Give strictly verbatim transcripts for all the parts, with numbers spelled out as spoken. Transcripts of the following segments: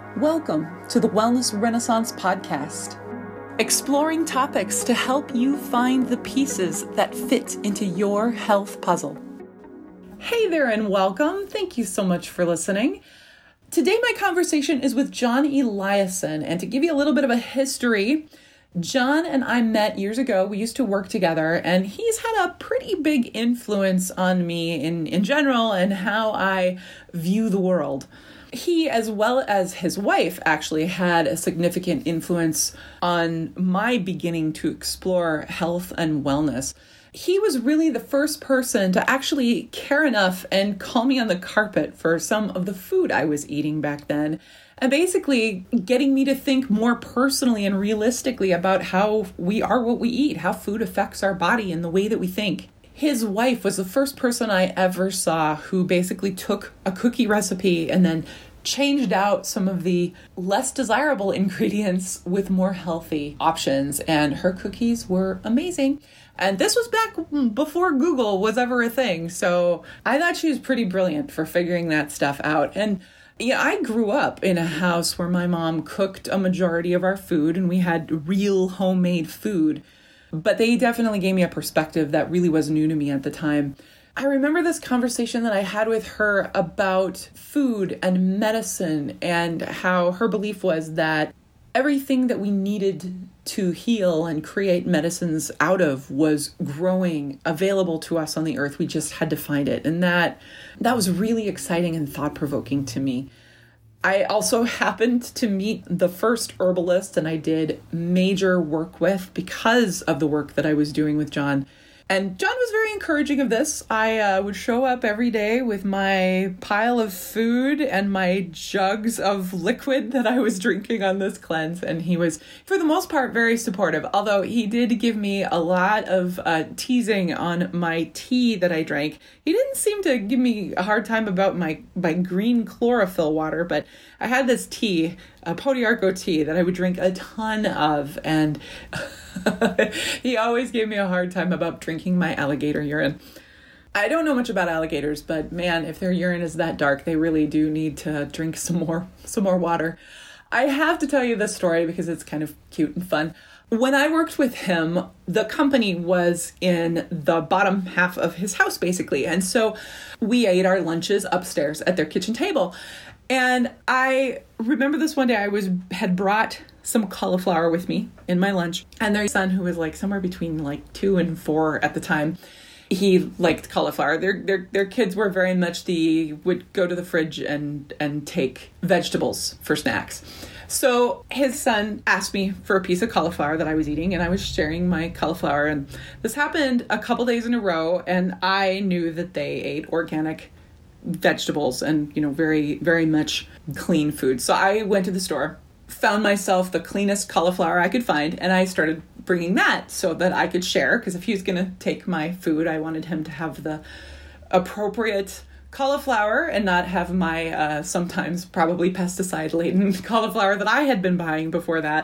Welcome to the Wellness Renaissance Podcast, exploring topics to help you find the pieces that fit into your health puzzle. Hey there and welcome. Thank you so much for listening. Today my conversation is with John Eliason, and to give you a little bit of a history, John and I met years ago. We used to work together, and he's had a pretty big influence on me in, in general and how I view the world. He, as well as his wife, actually had a significant influence on my beginning to explore health and wellness. He was really the first person to actually care enough and call me on the carpet for some of the food I was eating back then, and basically getting me to think more personally and realistically about how we are what we eat, how food affects our body and the way that we think. His wife was the first person I ever saw who basically took a cookie recipe and then changed out some of the less desirable ingredients with more healthy options. And her cookies were amazing. And this was back before Google was ever a thing. So I thought she was pretty brilliant for figuring that stuff out. And yeah, I grew up in a house where my mom cooked a majority of our food and we had real homemade food. But they definitely gave me a perspective that really was new to me at the time. I remember this conversation that I had with her about food and medicine and how her belief was that everything that we needed to heal and create medicines out of was growing, available to us on the earth. We just had to find it. And that that was really exciting and thought-provoking to me. I also happened to meet the first herbalist and I did major work with because of the work that I was doing with John. And John was very encouraging of this. I uh, would show up every day with my pile of food and my jugs of liquid that I was drinking on this cleanse. And he was, for the most part, very supportive. Although he did give me a lot of uh, teasing on my tea that I drank. He didn't seem to give me a hard time about my, my green chlorophyll water, but I had this tea, a Podiarco tea, that I would drink a ton of. And he always gave me a hard time about drinking my alligator urine. I don't know much about alligators, but man, if their urine is that dark, they really do need to drink some more, some more water. I have to tell you this story because it's kind of cute and fun. When I worked with him, the company was in the bottom half of his house, basically. And so we ate our lunches upstairs at their kitchen table. And I remember this one day I was had brought some cauliflower with me in my lunch. And their son, who was like somewhere between like two and four at the time, he liked cauliflower. Their their their kids were very much the would go to the fridge and and take vegetables for snacks. So his son asked me for a piece of cauliflower that I was eating, and I was sharing my cauliflower. And this happened a couple days in a row, and I knew that they ate organic vegetables and, you know, very, very much clean food. So I went to the store, found myself the cleanest cauliflower I could find, and I started bringing that so that I could share, because if he was going to take my food, I wanted him to have the appropriate cauliflower and not have my uh, sometimes probably pesticide-laden cauliflower that I had been buying before that.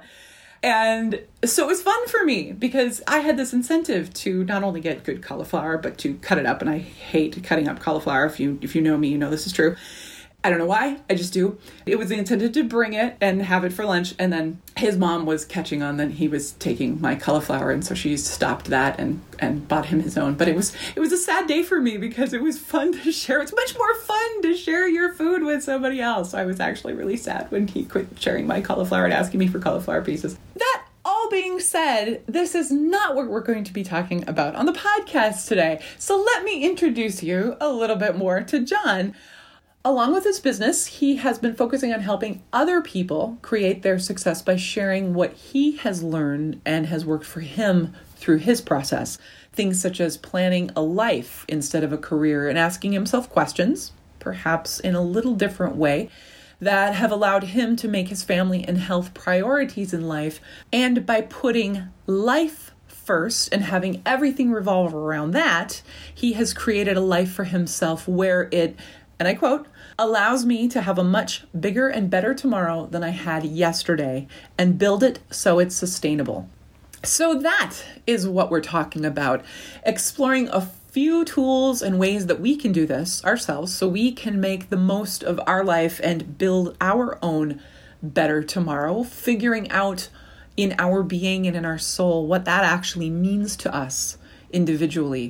And so it was fun for me because I had this incentive to not only get good cauliflower, but to cut it up. And I hate cutting up cauliflower. If you if you know me, you know this is true. I don't know why. I just do. It was the incentive to bring it and have it for lunch. And then his mom was catching on that he was taking my cauliflower. And so she stopped that and, and bought him his own. But it was it was a sad day for me because it was fun to share. It's much more fun to share your food with somebody else. I was actually really sad when he quit sharing my cauliflower and asking me for cauliflower pieces. That all being said, this is not what we're going to be talking about on the podcast today. So let me introduce you a little bit more to John. Along with his business, he has been focusing on helping other people create their success by sharing what he has learned and has worked for him through his process. Things such as planning a life instead of a career and asking himself questions, perhaps in a little different way, that have allowed him to make his family and health priorities in life. And by putting life first and having everything revolve around that, he has created a life for himself where it, and I quote, allows me to have a much bigger and better tomorrow than I had yesterday and build it so it's sustainable. So that is what we're talking about, exploring a few tools and ways that we can do this ourselves so we can make the most of our life and build our own better tomorrow, figuring out in our being and in our soul what that actually means to us individually.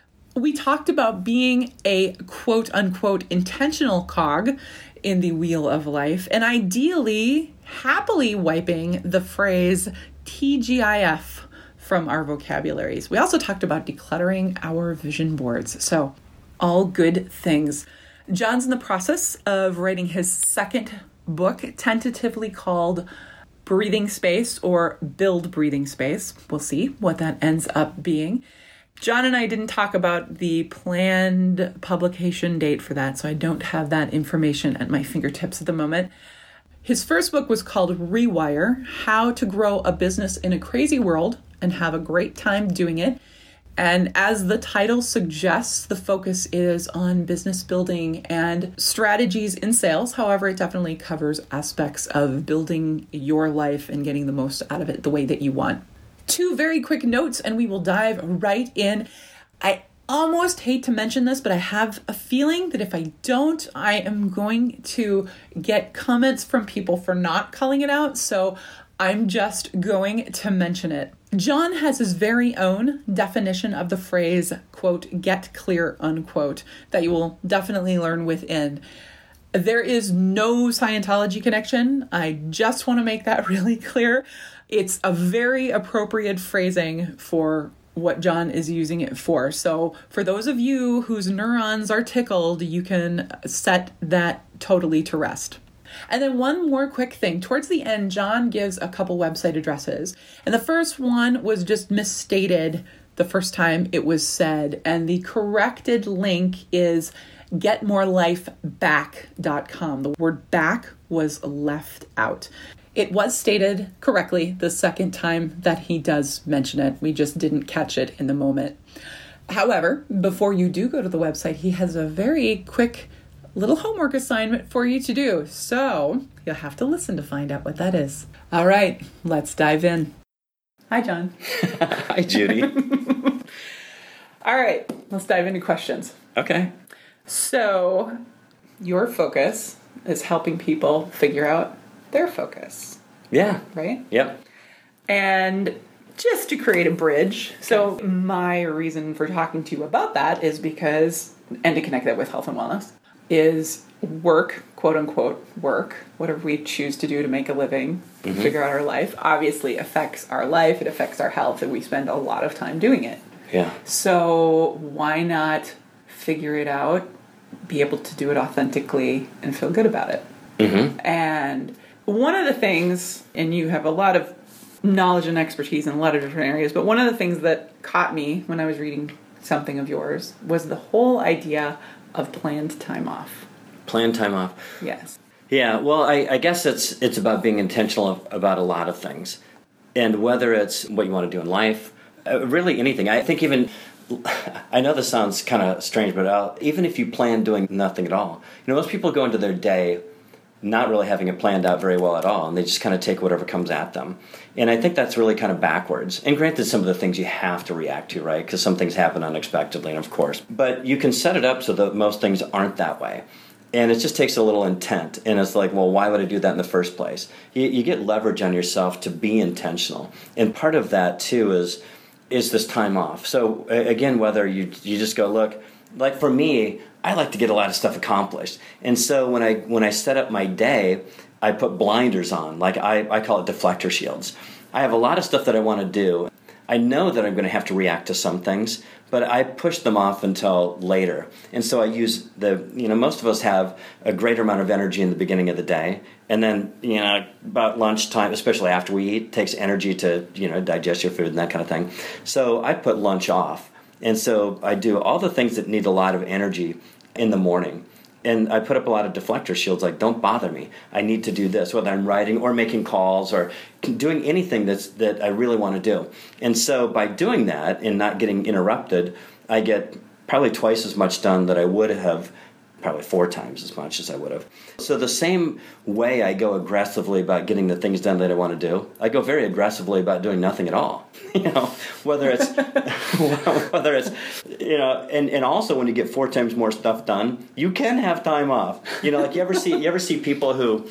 We talked about being a quote unquote intentional cog in the wheel of life, and ideally, happily wiping the phrase T G I F from our vocabularies. We also talked about decluttering our vision boards. So, all good things. John's in the process of writing his second book, tentatively called Breathing Space or Build Breathing Space. We'll see what that ends up being. John and I didn't talk about the planned publication date for that, so I don't have that information at my fingertips at the moment. His first book was called Rewire: How to Grow a Business in a Crazy World and Have a Great Time Doing It. And as the title suggests, the focus is on business building and strategies in sales. However, it definitely covers aspects of building your life and getting the most out of it the way that you want. Two very quick notes, and we will dive right in. I almost hate to mention this, but I have a feeling that if I don't, I am going to get comments from people for not calling it out. So I'm just going to mention it. John has his very own definition of the phrase, quote, get clear, unquote, that you will definitely learn within. There is no Scientology connection. I just want to make that really clear. It's a very appropriate phrasing for what John is using it for. So for those of you whose neurons are tickled, you can set that totally to rest. And then one more quick thing. Towards the end, John gives a couple website addresses. And the first one was just misstated the first time it was said. And the corrected link is get more life back dot com. The word back was left out. It was stated correctly the second time that he does mention it. We just didn't catch it in the moment. However, before you do go to the website, he has a very quick little homework assignment for you to do. So you'll have to listen to find out what that is. All right, let's dive in. Hi, John. Hi, Judy. All right, let's dive into questions. Okay. So your focus is helping people figure out their focus. Yeah. Right? Yep. And just to create a bridge. So my reason for talking to you about that is because, and to connect that with health and wellness, is work, quote unquote, work, whatever we choose to do to make a living, mm-hmm. figure out our life, obviously affects our life, it affects our health, and we spend a lot of time doing it. Yeah. So why not figure it out, be able to do it authentically, and feel good about it? Mm-hmm. And one of the things, and you have a lot of knowledge and expertise in a lot of different areas, but one of the things that caught me when I was reading something of yours was the whole idea of planned time off. Planned time off. Yes. Yeah, well, I, I guess it's it's about being intentional about a lot of things. And whether it's what you want to do in life, uh, really anything. I think even, I know this sounds kind of strange, but I'll, even if you plan doing nothing at all, you know, most people go into their day not really having it planned out very well at all, and they just kind of take whatever comes at them. And I think that's really kind of backwards. And granted, some of the things you have to react to, right? Because some things happen unexpectedly, and of course. But you can set it up so that most things aren't that way. And it just takes a little intent. And it's like, well, why would I do that in the first place? You, you get leverage on yourself to be intentional. And part of that, too, is is this time off. So, again, whether you you just go, look, like for me, I like to get a lot of stuff accomplished. And so when I when I set up my day, I put blinders on. Like I, I call it deflector shields. I have a lot of stuff that I want to do. I know that I'm going to have to react to some things, but I push them off until later. And so I use the, you know, most of us have a greater amount of energy in the beginning of the day. And then, you know, about lunchtime, especially after we eat, it takes energy to, you know, digest your food and that kind of thing. So I put lunch off. And so I do all the things that need a lot of energy in the morning. And I put up a lot of deflector shields, like, don't bother me. I need to do this, whether I'm writing or making calls or doing anything that's that I really want to do. And so by doing that and not getting interrupted, I get probably twice as much done that I would have, probably four times as much as I would have. So the same way I go aggressively about getting the things done that I want to do, I go very aggressively about doing nothing at all. You know, whether it's, whether it's, you know, and, and also when you get four times more stuff done, you can have time off. You know, like you ever see, you ever see people who,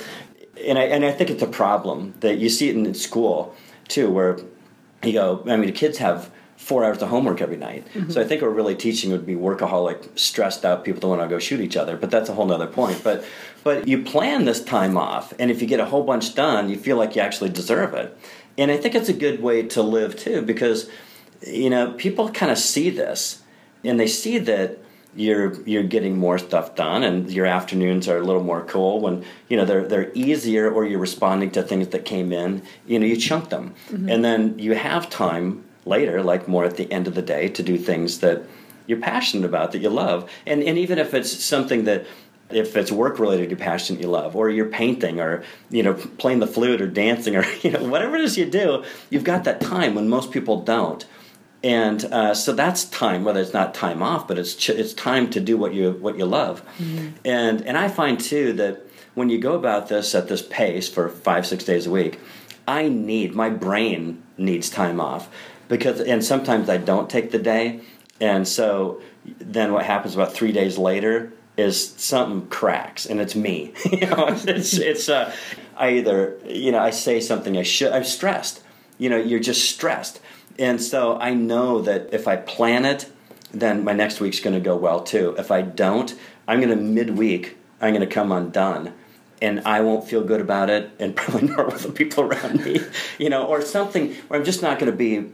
and I and I think it's a problem that you see it in school too, where you go. I mean, the kids have four hours of homework every night. Mm-hmm. So I think what we're really teaching would be workaholic, stressed out people that want to go shoot each other. But that's a whole nother point. But but you plan this time off, and if you get a whole bunch done, you feel like you actually deserve it. And I think it's a good way to live too, because you know people kind of see this, and they see that you're you're getting more stuff done, and your afternoons are a little more cool when you know they're they're easier, or you're responding to things that came in. You know, you chunk them, mm-hmm. and then you have time later, like more at the end of the day, to do things that you're passionate about, that you love. And and even if it's something that, if it's work related, you're passionate, you love, or you're painting, or you know playing the flute, or dancing, or you know whatever it is you do, you've got that time when most people don't. And uh, so that's time, whether it's not time off, but it's ch- it's time to do what you what you love. Mm-hmm. And and I find too that when you go about this at this pace for five six days a week, I need my brain needs time off. Because and sometimes I don't take the day, and so then what happens about three days later is something cracks, and it's me. you know, it's it's uh, I either you know I say something I should. I'm stressed. You know, you're just stressed, and so I know that if I plan it, then my next week's going to go well too. If I don't, I'm going to midweek. I'm going to come undone. And I won't feel good about it, and probably nor will the people around me. You know, or something where I'm just not going to be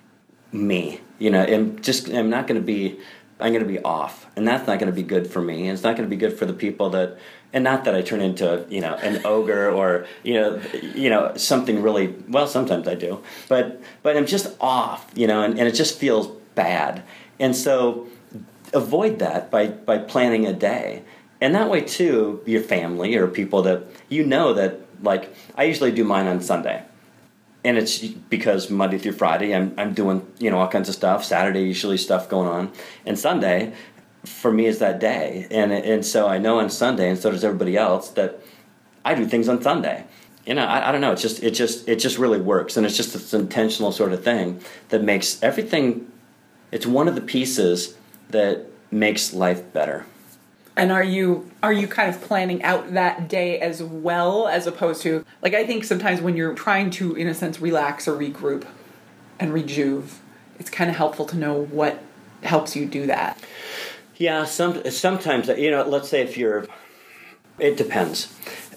me, you know, and just I'm not going to be, I'm going to be off, and that's not going to be good for me, and it's not going to be good for the people that, and not that I turn into, you know, an ogre or you know, you know, something really. Well, sometimes I do, but but I'm just off, you know, and, and it just feels bad, and so avoid that by by planning a day, and that way too, your family or people that you know that like I usually do mine on Sunday. And it's because Monday through Friday I'm I'm doing you know all kinds of stuff. Saturday usually stuff going on, and Sunday for me is that day. And and so I know on Sunday, and so does everybody else, that I do things on Sunday. You know I, I don't know. It's just it just it just really works, and it's just this intentional sort of thing that makes everything. It's one of the pieces that makes life better. And are you are you kind of planning out that day as well, as opposed to, like, I think sometimes when you're trying to, in a sense, relax or regroup and rejuve, it's kind of helpful to know what helps you do that. Yeah, some sometimes, you know, let's say if you're, it depends.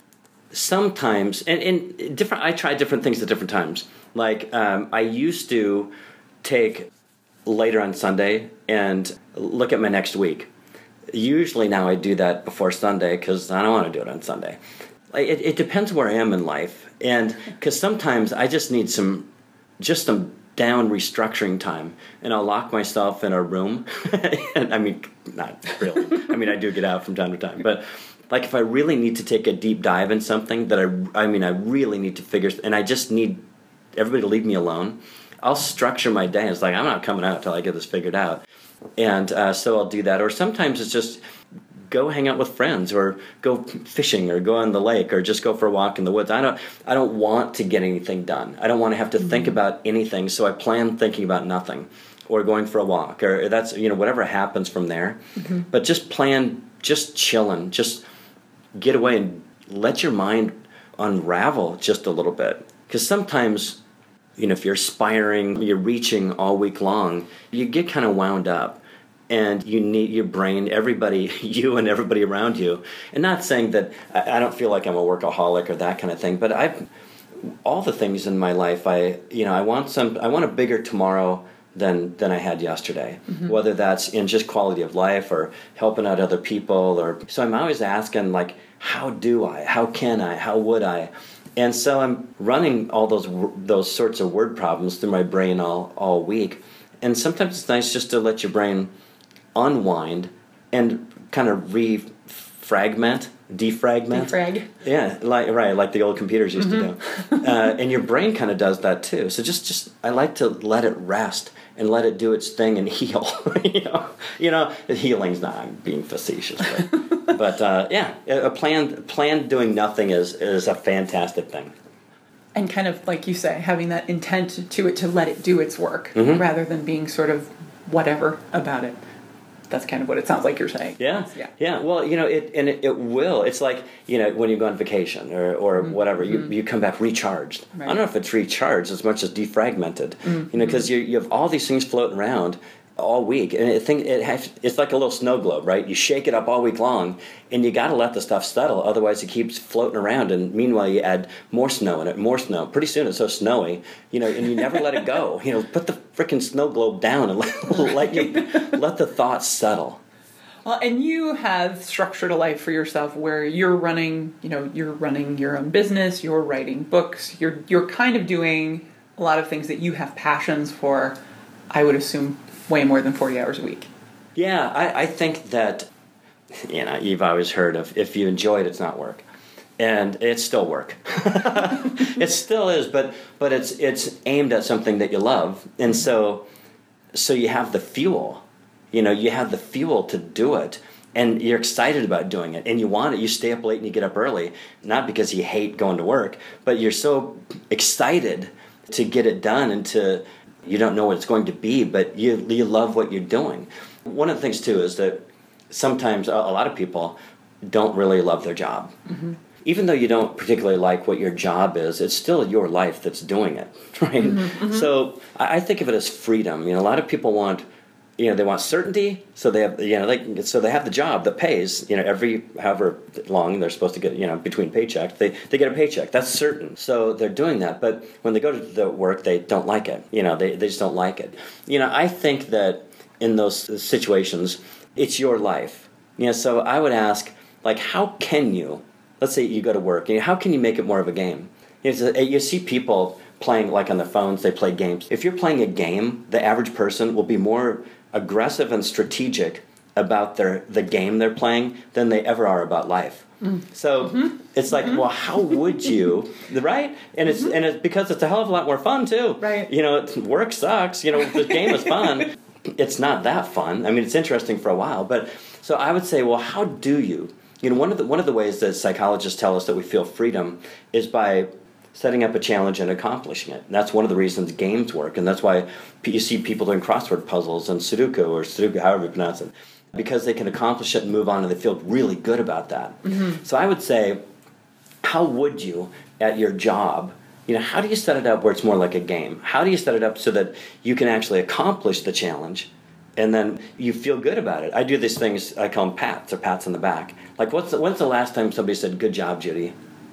Sometimes, and, and different, I try different things at different times. Like, um, I used to take later on Sunday and look at my next week. Usually now I do that before Sunday because I don't want to do it on Sunday. It, it depends where I am in life, and because sometimes I just need some, just some down restructuring time, and I'll lock myself in a room. and, I mean, not really. I mean, I do get out from time to time, but like if I really need to take a deep dive in something that I, I mean, I really need to figure, and I just need everybody to leave me alone. I'll structure my day. It's like I'm not coming out until I get this figured out. And uh, so I'll do that. Or sometimes it's just go hang out with friends, or go fishing, or go on the lake, or just go for a walk in the woods. I don't I don't want to get anything done. I don't want to have to mm-hmm. think about anything, so I plan thinking about nothing, or going for a walk, or that's, you know, whatever happens from there. Mm-hmm. But just plan, just chilling, just get away and let your mind unravel just a little bit. Because sometimes, you know, if you're aspiring, you're reaching all week long, you get kind of wound up, and you need your brain, everybody, you and everybody around you. And not saying that I don't feel like I'm a workaholic or that kind of thing, but I've all the things in my life. I, you know, I want some. I want a bigger tomorrow than than I had yesterday. Mm-hmm. Whether that's in just quality of life or helping out other people, or so I'm always asking, like, how do I? How can I? How would I? And so I'm running all those those sorts of word problems through my brain all, all week. And sometimes it's nice just to let your brain unwind and kind of refragment, defragment. Defrag. Yeah, like right, like the old computers used mm-hmm. to do. uh, and your brain kind of does that too. So just, just I like to let it rest and let it do its thing and heal. you know, you know, healing's not. I'm being facetious, but, but uh, yeah, a plan, plan doing nothing is is a fantastic thing. And kind of like you say, having that intent to it to let it do its work, mm-hmm. rather than being sort of whatever about it. That's kind of what it sounds like you're saying. Yeah, yeah, yeah. Well, you know, it and it, it will. It's like, you know, when you go on vacation or, or mm-hmm. whatever, you, you come back recharged. Right. I don't know if it's recharged as much as defragmented. Mm-hmm. You know, because you you have all these things floating around all week, and it think it has, it's like a little snow globe, right? You shake it up all week long, and you got to let the stuff settle, otherwise it keeps floating around. And meanwhile, you add more snow in it, more snow. Pretty soon, it's so snowy, you know, and you never let it go. You know, put the freaking snow globe down and let let, you, let the thoughts settle. Well, and you have structured a life for yourself where you're running, you know, you're running your own business, you're writing books, you're you're kind of doing a lot of things that you have passions for. I would assume way more than forty hours a week. Yeah, I, I think that, you know, you've always heard of if you enjoy it, it's not work. And it's still work. It still is, but but it's it's aimed at something that you love. And so so you have the fuel. You know, you have the fuel to do it. And you're excited about doing it. And you want it. You stay up late and you get up early. Not because you hate going to work, but you're so excited to get it done and to... You don't know what it's going to be, but you you love what you're doing. One of the things, too, is that sometimes a, a lot of people don't really love their job. Mm-hmm. Even though you don't particularly like what your job is, it's still your life that's doing it, right? Mm-hmm, mm-hmm. So I, I think of it as freedom. You know, a lot of people want... You know, they want certainty, so they have, you know, they, so they have the job that pays, you know, every, however long they're supposed to get, you know, between paychecks, they, they get a paycheck. That's certain. So they're doing that. But when they go to the work, they don't like it. You know, they, they just don't like it. You know, I think that in those situations, it's your life. You know, so I would ask, like, how can you, let's say you go to work, you know, how can you make it more of a game? You know, you see people playing, like on their phones, they play games. If you're playing a game, the average person will be more aggressive and strategic about their the game they're playing than they ever are about life. Mm. So mm-hmm. it's like, mm-hmm. well, how would you, right? And it's mm-hmm. and it's because it's a hell of a lot more fun too. Right. You know, it's, work sucks. You know, the game is fun. It's not that fun. I mean, it's interesting for a while, but so I would say, well, how do you? You know, one of the one of the ways that psychologists tell us that we feel freedom is by setting up a challenge and accomplishing it. And that's one of the reasons games work, and that's why you see people doing crossword puzzles and Sudoku, or Sudoku, however you pronounce it, because they can accomplish it and move on, and they feel really good about that. Mm-hmm. So I would say, how would you, at your job, you know, how do you set it up where it's more like a game? How do you set it up so that you can actually accomplish the challenge, and then you feel good about it? I do these things, I call them pats, or pats on the back. Like, what's the, when's the last time somebody said, "Good job, Judy"?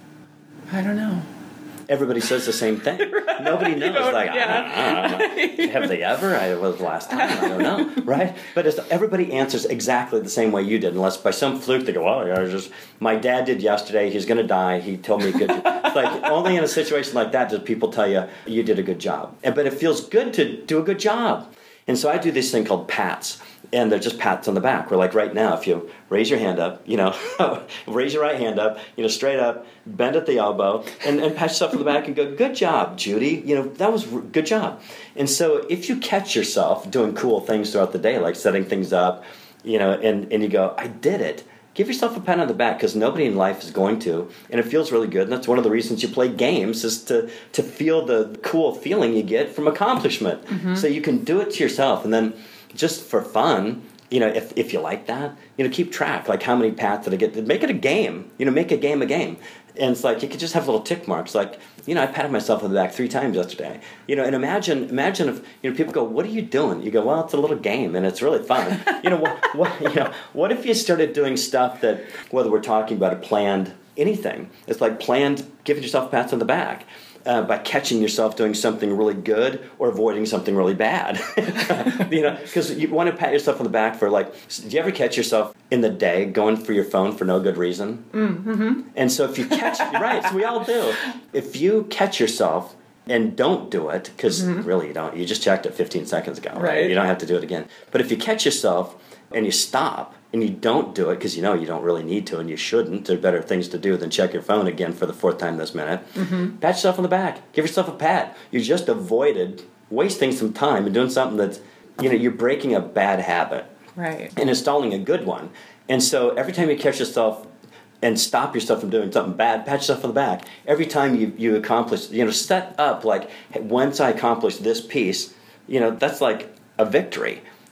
I don't know. Everybody says the same thing. Right. Nobody knows. Like, yeah. I, don't, I don't know. Have they ever? I was the last time. I don't know. Right? But it's, everybody answers exactly the same way you did, unless by some fluke they go, "Well, I was just my dad did yesterday. He's going to die. He told me a good." It's like only in a situation like that do people tell you you did a good job. And, but it feels good to do a good job. And so I do this thing called pats. And they're just pats on the back. Where, like, right now, if you raise your hand up, you know, raise your right hand up, you know, straight up, bend at the elbow, and, and pat yourself on the back and go, "Good job, Judy. You know, that was r- good job." And so if you catch yourself doing cool things throughout the day, like setting things up, you know, and, and you go, "I did it," give yourself a pat on the back, because nobody in life is going to, and it feels really good. And that's one of the reasons you play games, is to, to feel the cool feeling you get from accomplishment. Mm-hmm. So you can do it to yourself, and then just for fun, you know, if if you like that, you know, keep track, like how many pats did I get? Make it a game, you know, make a game a game. And it's like, you could just have little tick marks, like, you know, I patted myself on the back three times yesterday. You know, and imagine, imagine if, you know, people go, "What are you doing?" You go, "Well, it's a little game, and it's really fun." You know, what, what, you know, what if you started doing stuff that, whether we're talking about a planned anything, it's like planned, giving yourself pats on the back. Uh, by catching yourself doing something really good or avoiding something really bad. You know, because you want to pat yourself on the back for, like, do you ever catch yourself in the day going for your phone for no good reason? Mm-hmm. And so if you catch, right, so we all do. If you catch yourself and don't do it, because mm-hmm. really you don't, you just checked it fifteen seconds ago, right? right? You don't have to do it again. But if you catch yourself and you stop, and you don't do it because you know you don't really need to, and you shouldn't, there are better things to do than check your phone again for the fourth time this minute, mm-hmm. pat yourself on the back. Give yourself a pat. You just avoided wasting some time and doing something that's, you know, you're breaking a bad habit. Right. And installing a good one. And so every time you catch yourself and stop yourself from doing something bad, pat yourself on the back. Every time you, you accomplish, you know, set up, like, hey, once I accomplish this piece, you know, that's like a victory.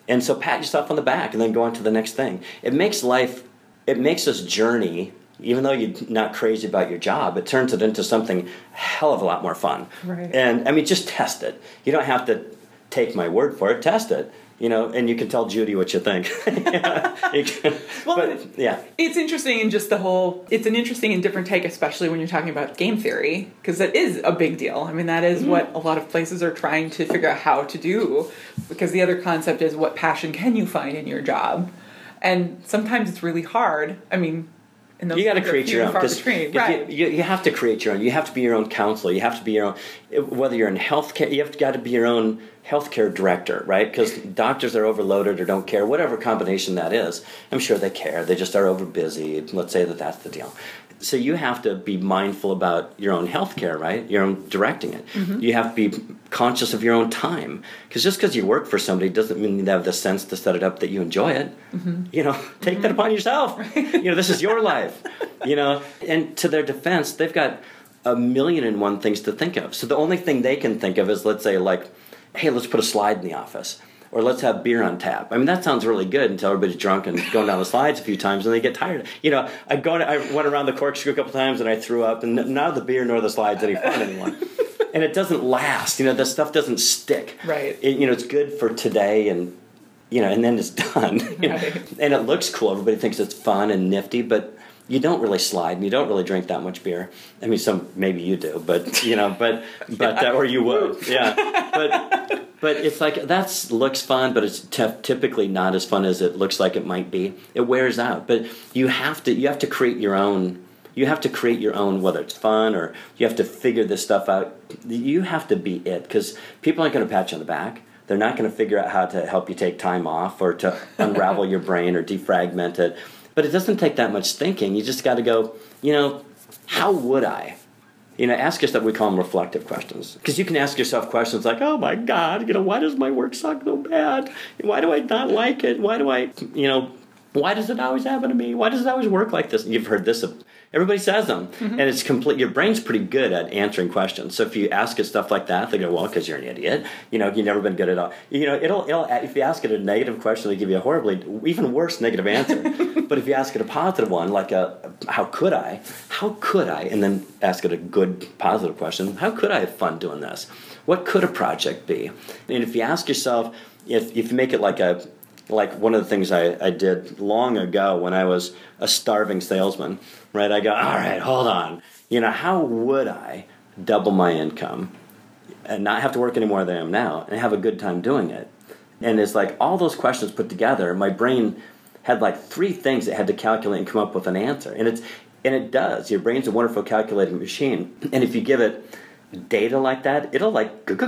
And so pat yourself on the back and then go on to the next thing. It makes life, it makes this journey, even though you're not crazy about your job, it turns it into something a hell of a lot more fun. Right. And, I mean, just test it. You don't have to take my word for it. Test it. You know, and you can tell Judy what you think. yeah. You can, well, but, yeah. It's interesting in just the whole, it's an interesting and different take, especially when you're talking about game theory, because that is a big deal. I mean, that is mm-hmm. what a lot of places are trying to figure out how to do, because the other concept is what passion can you find in your job? And sometimes it's really hard. I mean, and those you got to create your own. Because right. you, you, you have to create your own. You have to be your own counselor. You have to be your own. Whether you're in healthcare, you have got to be your own healthcare director, right? Because doctors are overloaded or don't care, whatever combination that is. I'm sure they care. They just are over busy. Let's say that that's the deal. So you have to be mindful about your own healthcare, right? Your own directing it. Mm-hmm. You have to be conscious of your own time. Because just because you work for somebody doesn't mean you have the sense to set it up that you enjoy it. Mm-hmm. You know, take mm-hmm. that upon yourself. You know, this is your life. You know, and to their defense, they've got a million and one things to think of. So the only thing they can think of is, let's say, like, hey, let's put a slide in the office. Or let's have beer on tap. I mean, that sounds really good until everybody's drunk and going down the slides a few times and they get tired. You know, I go, I went around the corkscrew a couple times and I threw up, and neither the beer nor the slides any fun anymore. And it doesn't last. You know, the stuff doesn't stick. Right. It, you know, it's good for today, and you know, and then it's done. Right. And it looks cool. Everybody thinks it's fun and nifty, but you don't really slide and you don't really drink that much beer. I mean, some maybe you do, but you know, but but yeah. uh, or you would, yeah. But but it's like that's looks fun, but it's t- typically not as fun as it looks like it might be. It wears out. But you have to you have to create your own. You have to create your own, whether it's fun or you have to figure this stuff out. You have to be it, because people aren't going to pat you on the back. They're not going to figure out how to help you take time off or to unravel your brain or defragment it. But it doesn't take that much thinking. You just got to go, you know, how would I? You know, ask yourself, we call them reflective questions. Because you can ask yourself questions like, oh my God, you know, why does my work suck so bad? Why do I not like it? Why do I, you know, why does it always happen to me? Why does it always work like this? You've heard this. Everybody says them. Mm-hmm. And it's complete. Your brain's pretty good at answering questions. So if you ask it stuff like that, they go, well, because you're an idiot. You know, you've never been good at all. You know, it'll, it'll, if you ask it a negative question, they give you a horribly, even worse negative answer. But if you ask it a positive one, like a, how could I? How could I? And then ask it a good positive question. How could I have fun doing this? What could a project be? And if you ask yourself, if, if you make it like a, like one of the things I, I did long ago when I was a starving salesman, right? I go, all right, hold on. You know, how would I double my income and not have to work any more than I am now and have a good time doing it? And it's like all those questions put together, my brain had like three things it had to calculate and come up with an answer. And it's and it does. Your brain's a wonderful calculating machine. And if you give it data like that, it'll like, you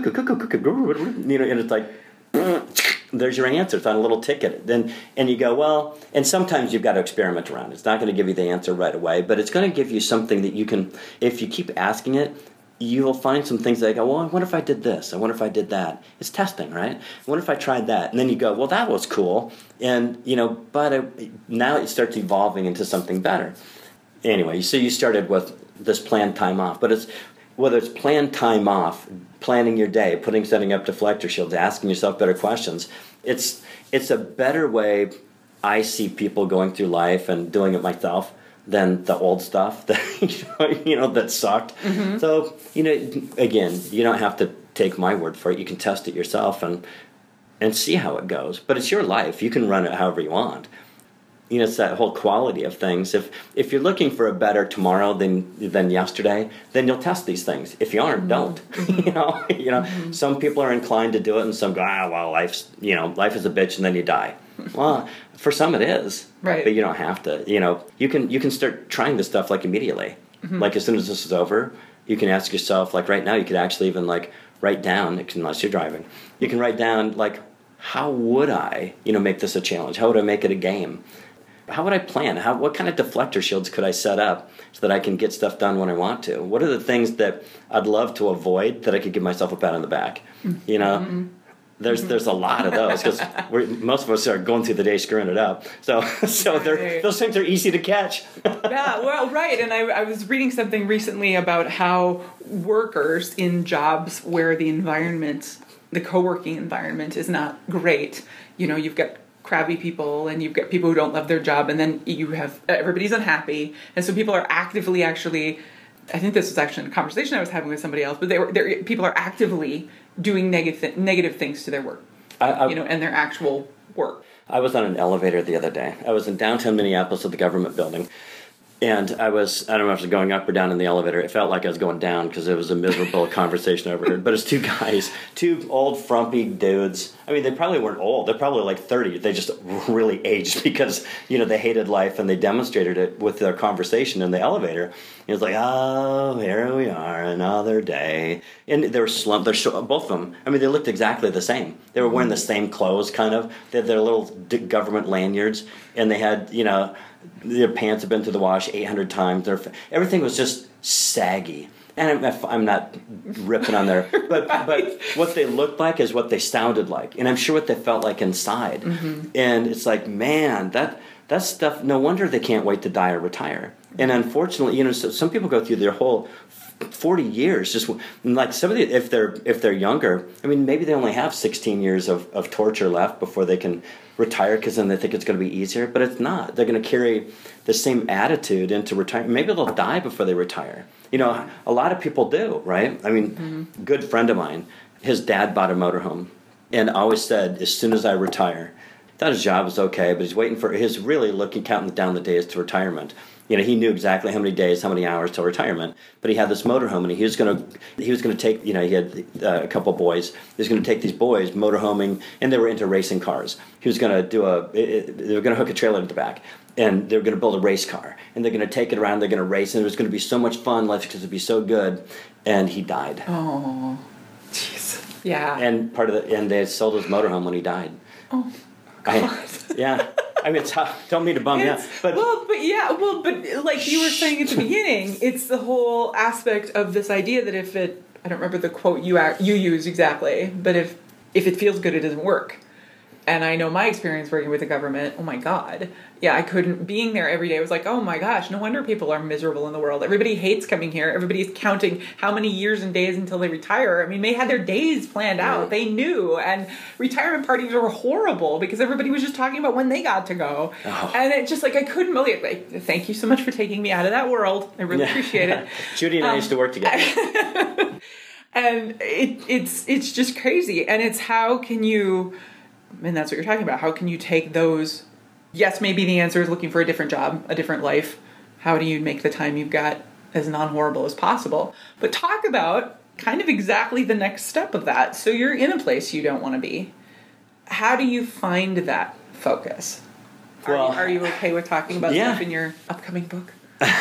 know, and it's like, there's your answer. It's on a little ticket. Then, and you go, well, and sometimes you've got to experiment around. It's not going to give you the answer right away, but it's going to give you something that you can, if you keep asking it, you will find some things that go, well, I wonder if I did this. I wonder if I did that. It's testing, right? I wonder if I tried that. And then you go, well, that was cool. And, you know, but I, now it starts evolving into something better. Anyway, so you started with this planned time off, but it's, whether it's planned time off, planning your day, putting setting up deflector shields, asking yourself better questions, it's it's a better way I see people going through life and doing it myself than the old stuff that you know, you know that sucked. Mm-hmm. So, you know, again, you don't have to take my word for it. You can test it yourself and and see how it goes. But it's your life. You can run it however you want. You know, it's that whole quality of things. If if you're looking for a better tomorrow than than yesterday, then you'll test these things. If you aren't, mm-hmm. don't. Mm-hmm. you know, you know. Mm-hmm. Some people are inclined to do it, and some go, ah, well, life's you know, life is a bitch, and then you die. Well, for some it is, right? But you don't have to. You know, you can you can start trying this stuff like immediately. Mm-hmm. Like as soon as this is over, you can ask yourself, like right now, you could actually even like write down, unless you're driving, you can write down like, how would I, you know, make this a challenge? How would I make it a game? How would I plan? How what kind of deflector shields could I set up so that I can get stuff done when I want to? What are the things that I'd love to avoid that I could give myself a pat on the back? You know, mm-hmm. there's mm-hmm. there's a lot of those because most of us are going through the day screwing it up. So so right. those things are easy to catch. Yeah, well, right. And I, I was reading something recently about how workers in jobs where the environment the co-working environment is not great. You know, you've got crabby people and you've got people who don't love their job, and then you have everybody's unhappy, and so people are actively actually, I think this was actually a conversation I was having with somebody else, but they were people are actively doing negative negative things to their work, I, I, you know, and their actual work. I was on an elevator the other day. I was in downtown Minneapolis at the government building. And I was, I don't know if I was going up or down in the elevator. It felt like I was going down because it was a miserable conversation I overheard. But it's two guys, two old frumpy dudes. I mean, they probably weren't old. They're probably like thirty. They just really aged because, you know, they hated life and they demonstrated it with their conversation in the elevator. It was like, oh, here we are, another day. And they were slumped. They're sh- both of them. I mean, they looked exactly the same. They were wearing the same clothes, kind of. They had their little government lanyards. And they had, you know, their pants have been to the wash eight hundred times. Their, everything was just saggy. And I'm, I'm not ripping on their... But, but what they looked like is what they sounded like. And I'm sure what they felt like inside. Mm-hmm. And it's like, man, that... That stuff, no wonder they can't wait to die or retire. And unfortunately, you know, so some people go through their whole forty years just like somebody, if they're if they're younger, I mean, maybe they only have sixteen years of, of torture left before they can retire because then they think it's going to be easier. But it's not. They're going to carry the same attitude into retirement. Maybe they'll die before they retire. You know, a lot of people do, right? I mean, mm-hmm. good friend of mine, his dad bought a motorhome and always said, as soon as I retire, thought his job was okay, but he's waiting for, he's really looking, counting down the days to retirement. You know, he knew exactly how many days, how many hours till retirement, but he had this motorhome, and he was going to, he was going to take, you know, he had uh, a couple boys, he was going to take these boys motorhoming, and they were into racing cars. He was going to do a, it, they were going to hook a trailer to the back, and they were going to build a race car, and they're going to take it around, they're going to race, and it was going to be so much fun, life because it'd be so good, and he died. Oh, jeez. Yeah. And part of the, and they had sold his motorhome when he died. Oh. I, yeah, I mean, it's how, don't mean to bum you out, but well, but yeah, well, but like you were saying at the beginning, it's the whole aspect of this idea that if it, I don't remember the quote you you use exactly, but if if it feels good, it doesn't work. And I know my experience working with the government, oh my God. Yeah, I couldn't, being there every day, I was like, oh my gosh, no wonder people are miserable in the world. Everybody hates coming here. Everybody's counting how many years and days until they retire. I mean, they had their days planned out. They knew. And retirement parties were horrible because everybody was just talking about when they got to go. Oh. And it just like, I couldn't believe it. Like, thank you so much for taking me out of that world. I really yeah. appreciate it. Judy and um, I used to work together. And it, it's it's just crazy. And it's how can you... And that's what you're talking about. How can you take those, yes, maybe the answer is looking for a different job, a different life. How do you make the time you've got as non-horrible as possible? But talk about kind of exactly the next step of that. So you're in a place you don't want to be. How do you find that focus? Are, well, you, are you okay with talking about yeah. stuff in your upcoming book?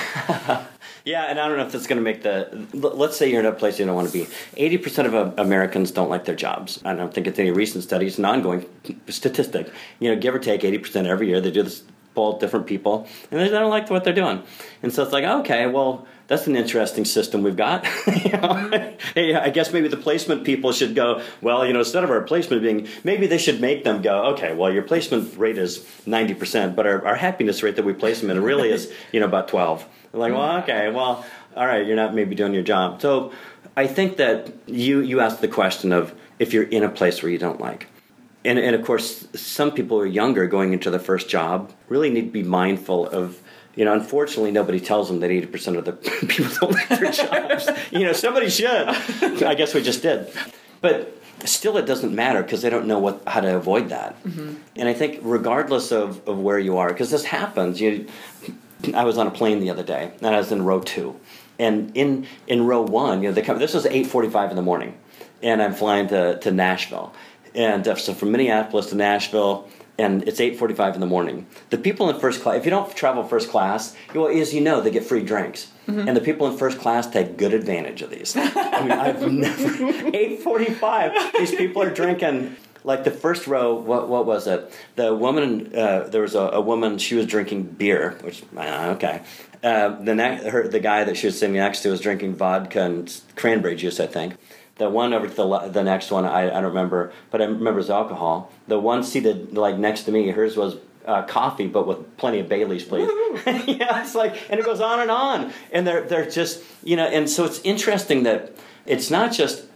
Yeah, and I don't know if that's going to make the... Let's say you're in a place you don't want to be. eighty percent of Americans don't like their jobs. I don't think it's any recent study. It's an ongoing statistic. You know, give or take eighty percent every year. They do this poll different people, and they don't like what they're doing. And so it's like, okay, well, that's an interesting system we've got. you know? Hey, I guess maybe the placement people should go, well, you know, instead of our placement being, maybe they should make them go, okay, well, your placement rate is ninety percent, but our, our happiness rate that we place them in really is, you know, about twelve. Like, well, okay, well, all right, you're not maybe doing your job. So I think that you, you asked the question of if you're in a place where you don't like. And, and of course, some people who are younger going into their first job really need to be mindful of, you know, unfortunately, nobody tells them that eighty percent of the people don't like their jobs. You know, somebody should. I guess we just did. But still, it doesn't matter because they don't know what how to avoid that. Mm-hmm. And I think regardless of, of where you are, because this happens, you I was on a plane the other day, and I was in row two. And in, in row one, you know, they come, this was eight forty-five in the morning, and I'm flying to, to Nashville. And uh, so from Minneapolis to Nashville, and it's eight forty-five in the morning. The people in first class, if you don't travel first class, well, as you know, they get free drinks. Mm-hmm. And the people in first class take good advantage of these. I mean, I've never, eight forty-five, these people are drinking... Like the first row, what what was it? The woman, uh, there was a, a woman, she was drinking beer, which, uh, okay. Uh, the ne- her, the guy that she was sitting next to was drinking vodka and cranberry juice, I think. The one over to the, the next one, I, I don't remember, but I remember it was alcohol. The one seated like next to me, hers was uh, coffee, but with plenty of Baileys, please. Yeah, it's like, and it goes on and on. And they're they're just, you know, and so it's interesting that it's not just...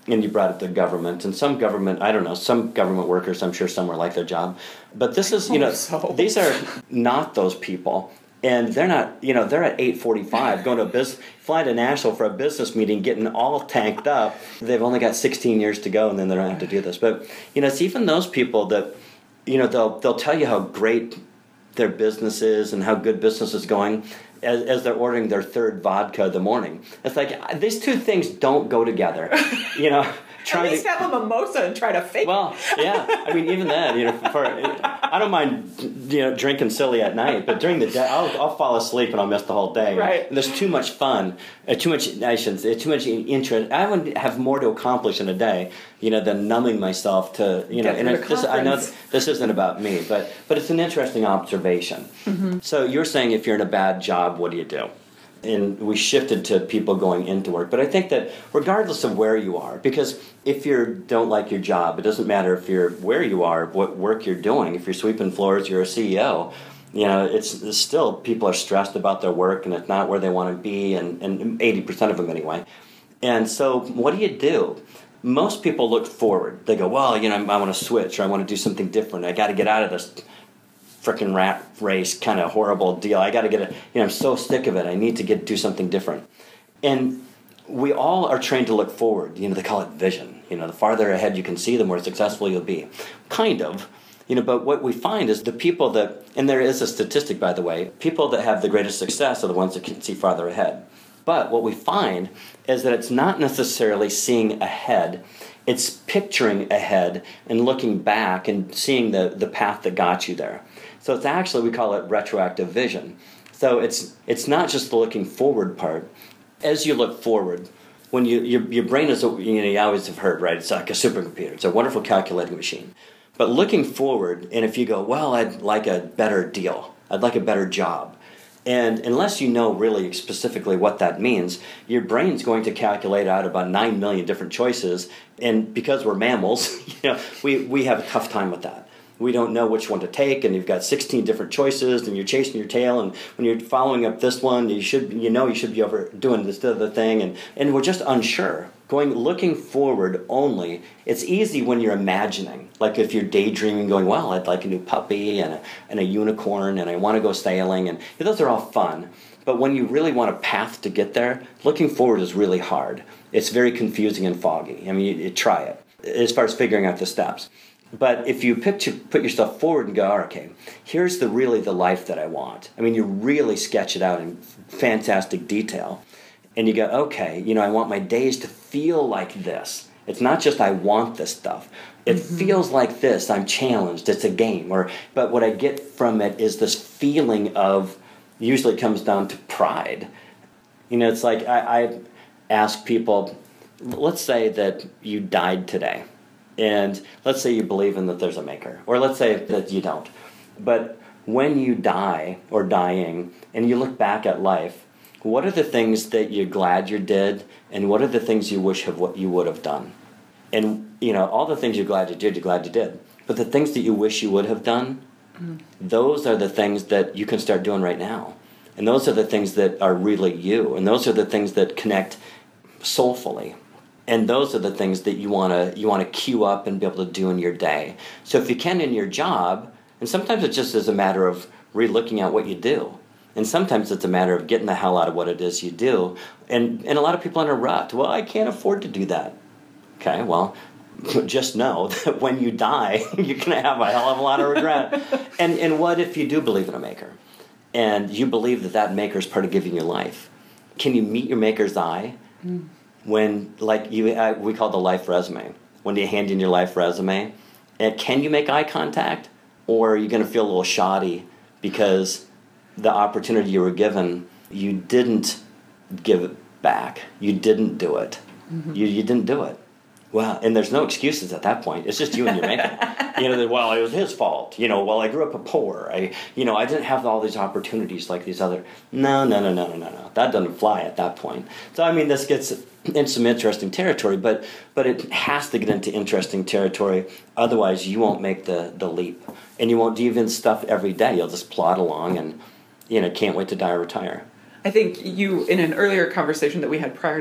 and you brought up the government, and some government, I don't know, some government workers, I'm sure some are like their job. But this is, you know, so. these are not those people. And they're not, you know, they're at eight forty-five going to a business, flying to Nashville for a business meeting, getting all tanked up. They've only got sixteen years to go, and then they don't have to do this. But, you know, it's even those people that, you know, they'll they'll tell you how great their business is and how good business is going as, as they're ordering their third vodka in the morning. It's like, these two things don't go together, you know. At least to, have a mimosa and try to fake well, it. Well, yeah. I mean, even that, you know, for, I don't mind, you know, drinking silly at night, but during the day, I'll, I'll fall asleep and I'll miss the whole day. Right. And there's too much fun, uh, too much, I shouldn't say, too much interest. I would have more to accomplish in a day, you know, than numbing myself to, you know, Get and through it, the this, I know this isn't about me, but, but it's an interesting observation. Mm-hmm. So you're saying if you're in a bad job, what do you do? And we shifted to people going into work. But I think that regardless of where you are, because if you don't like your job, it doesn't matter if you're where you are, what work you're doing. If you're sweeping floors, you're a C E O. You know, it's, it's still, people are stressed about their work, and it's not where they want to be, and, and eighty percent of them anyway. And so what do you do? Most people look forward. They go, well, you know, I want to switch, or I want to do something different. I got to get out of this frickin' rat race kind of horrible deal. I got to get it. You know, I'm so sick of it. I need to get do something different. And we all are trained to look forward. You know, they call it vision. You know, the farther ahead you can see, the more successful you'll be. Kind of. You know, but what we find is the people that, and there is a statistic, by the way, people that have the greatest success are the ones that can see farther ahead. But what we find is that it's not necessarily seeing ahead. It's picturing ahead and looking back and seeing the, the path that got you there. So it's actually, we call it retroactive vision. So it's it's not just the looking forward part. As you look forward, when you your, your brain is, you know, you always have heard, right? It's like a supercomputer. It's a wonderful calculating machine. But looking forward, and if you go, well, I'd like a better deal. I'd like a better job. And unless you know really specifically what that means, your brain's going to calculate out about nine million different choices. And because we're mammals, you know, we, we have a tough time with that. We don't know which one to take, and you've got sixteen different choices, and you're chasing your tail, and when you're following up this one, you should, you know, you should be over doing this other thing, and, and we're just unsure. Going, looking forward only, it's easy when you're imagining, like if you're daydreaming, going, well, I'd like a new puppy and a, and a unicorn, and I want to go sailing, and those are all fun. But when you really want a path to get there, looking forward is really hard. It's very confusing and foggy. I mean, you, you try it, as far as figuring out the steps. But if you picture, put yourself forward and go, okay, here's the really the life that I want. I mean, you really sketch it out in fantastic detail. And you go, okay, you know, I want my days to feel like this. It's not just I want this stuff. It mm-hmm. feels like this. I'm challenged. It's a game. Or, but what I get from it is this feeling of, usually it comes down to pride. You know, it's like I, I ask people, let's say that you died today. And let's say you believe in that there's a maker, or let's say that you don't. But when you die or dying and you look back at life, what are the things that you're glad you did, and what are the things you wish of what you would have done? And, you know, all the things you're glad you did, you're glad you did. But the things that you wish you would have done, mm-hmm. those are the things that you can start doing right now. And those are the things that are really you. And those are the things that connect soulfully. And those are the things that you want to you want to queue up and be able to do in your day. So if you can in your job, and sometimes it just is a matter of re-looking at what you do. And sometimes it's a matter of getting the hell out of what it is you do. And, and a lot of people are in a rut. Well, I can't afford to do that. Okay, well, just know that when you die, you're going to have a hell of a lot of regret. and and what if you do believe in a maker? And you believe that that maker is part of giving you life? Can you meet your maker's eye? Mm. When, like, you, uh, we call it the life resume. When you hand in your life resume, and can you make eye contact? Or are you going to feel a little shoddy because the opportunity you were given, you didn't give it back. You didn't do it. Mm-hmm. You you didn't do it. Well, and there's no excuses at that point. It's just you and your maker. You know, that, well, it was his fault. You know, well, I grew up poor. I, you know, I didn't have all these opportunities like these other. No, no, no, no, no, no, no. That doesn't fly at that point. So, I mean, this gets into some interesting territory, but but it has to get into interesting territory. Otherwise, you won't make the, the leap. And you won't do even stuff every day. You'll just plod along and, you know, can't wait to die or retire. I think you, in an earlier conversation that we had prior to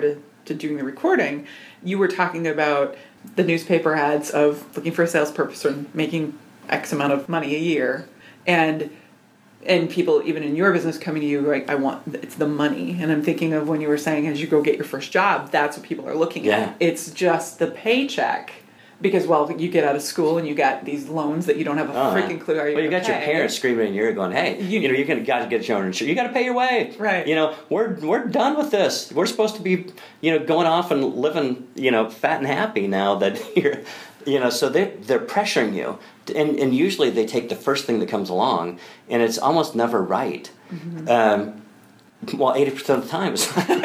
to doing the recording, you were talking about the newspaper ads of looking for a salesperson making X amount of money a year, and and people even in your business coming to you like, I want, it's the money. And I'm thinking of when you were saying as you go get your first job, that's what people are looking yeah. at. It's just the paycheck. Because, well, you get out of school and you got these loans that you don't have a oh, freaking clue how you're Well, you got pay. your parents screaming in your ear going, hey, you, you know, you're going to got to get your own insurance. You got to pay your way. Right. You know, we're we're done with this. We're supposed to be, you know, going off and living, you know, fat and happy now that you're, you know, so they're, they're pressuring you. And, and usually they take the first thing that comes along, and it's almost never right. Mm-hmm. Um, well, eighty percent of the times.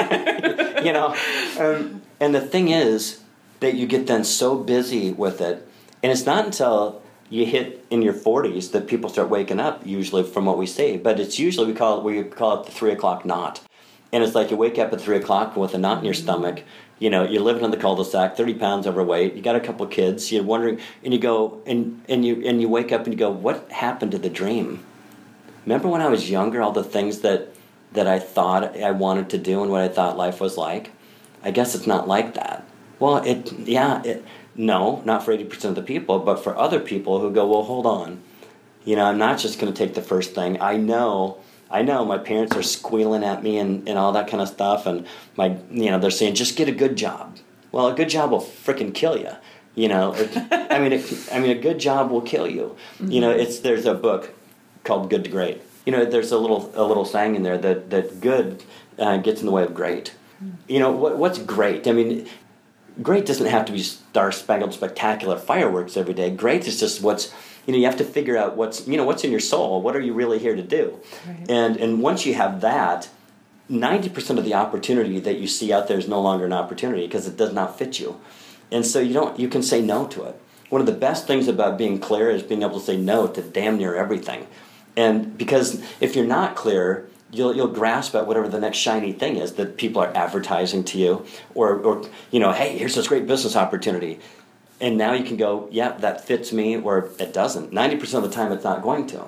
You know, um, and the thing is that you get then so busy with it. And it's not until you hit in your forties that people start waking up, usually from what we say. But it's usually, we call it, we call it the three o'clock knot. And it's like you wake up at three o'clock with a knot in your stomach. You know, you're living in the cul-de-sac, thirty pounds overweight. You got a couple of kids. You're wondering, and you go, and, and you and you wake up and you go, what happened to the dream? Remember when I was younger, all the things that, that I thought I wanted to do and what I thought life was like? I guess it's not like that. Well, it, yeah, it, no, not for eighty percent of the people, but for other people who go, well, hold on. You know, I'm not just going to take the first thing. I know, I know my parents are squealing at me and, and all that kind of stuff, and my, you know, they're saying, just get a good job. Well, a good job will frickin' kill you. You know, it, I mean, it, I mean, a good job will kill you. Mm-hmm. You know, it's there's a book called Good to Great. You know, there's a little a little saying in there that that good uh, gets in the way of great. Mm-hmm. You know, what what's great? I mean, great doesn't have to be star-spangled, spectacular fireworks every day. Great is just what's, you know, you have to figure out what's, you know, what's in your soul. What are you really here to do? Right. And and once you have that, ninety percent of the opportunity that you see out there is no longer an opportunity because it does not fit you. And so you don't, you can say no to it. One of the best things about being clear is being able to say no to damn near everything. And because if you're not clear, You'll you'll grasp at whatever the next shiny thing is that people are advertising to you, or or you know, hey, here's this great business opportunity, and now you can go, yeah, that fits me, or it doesn't. Ninety percent of the time, it's not going to.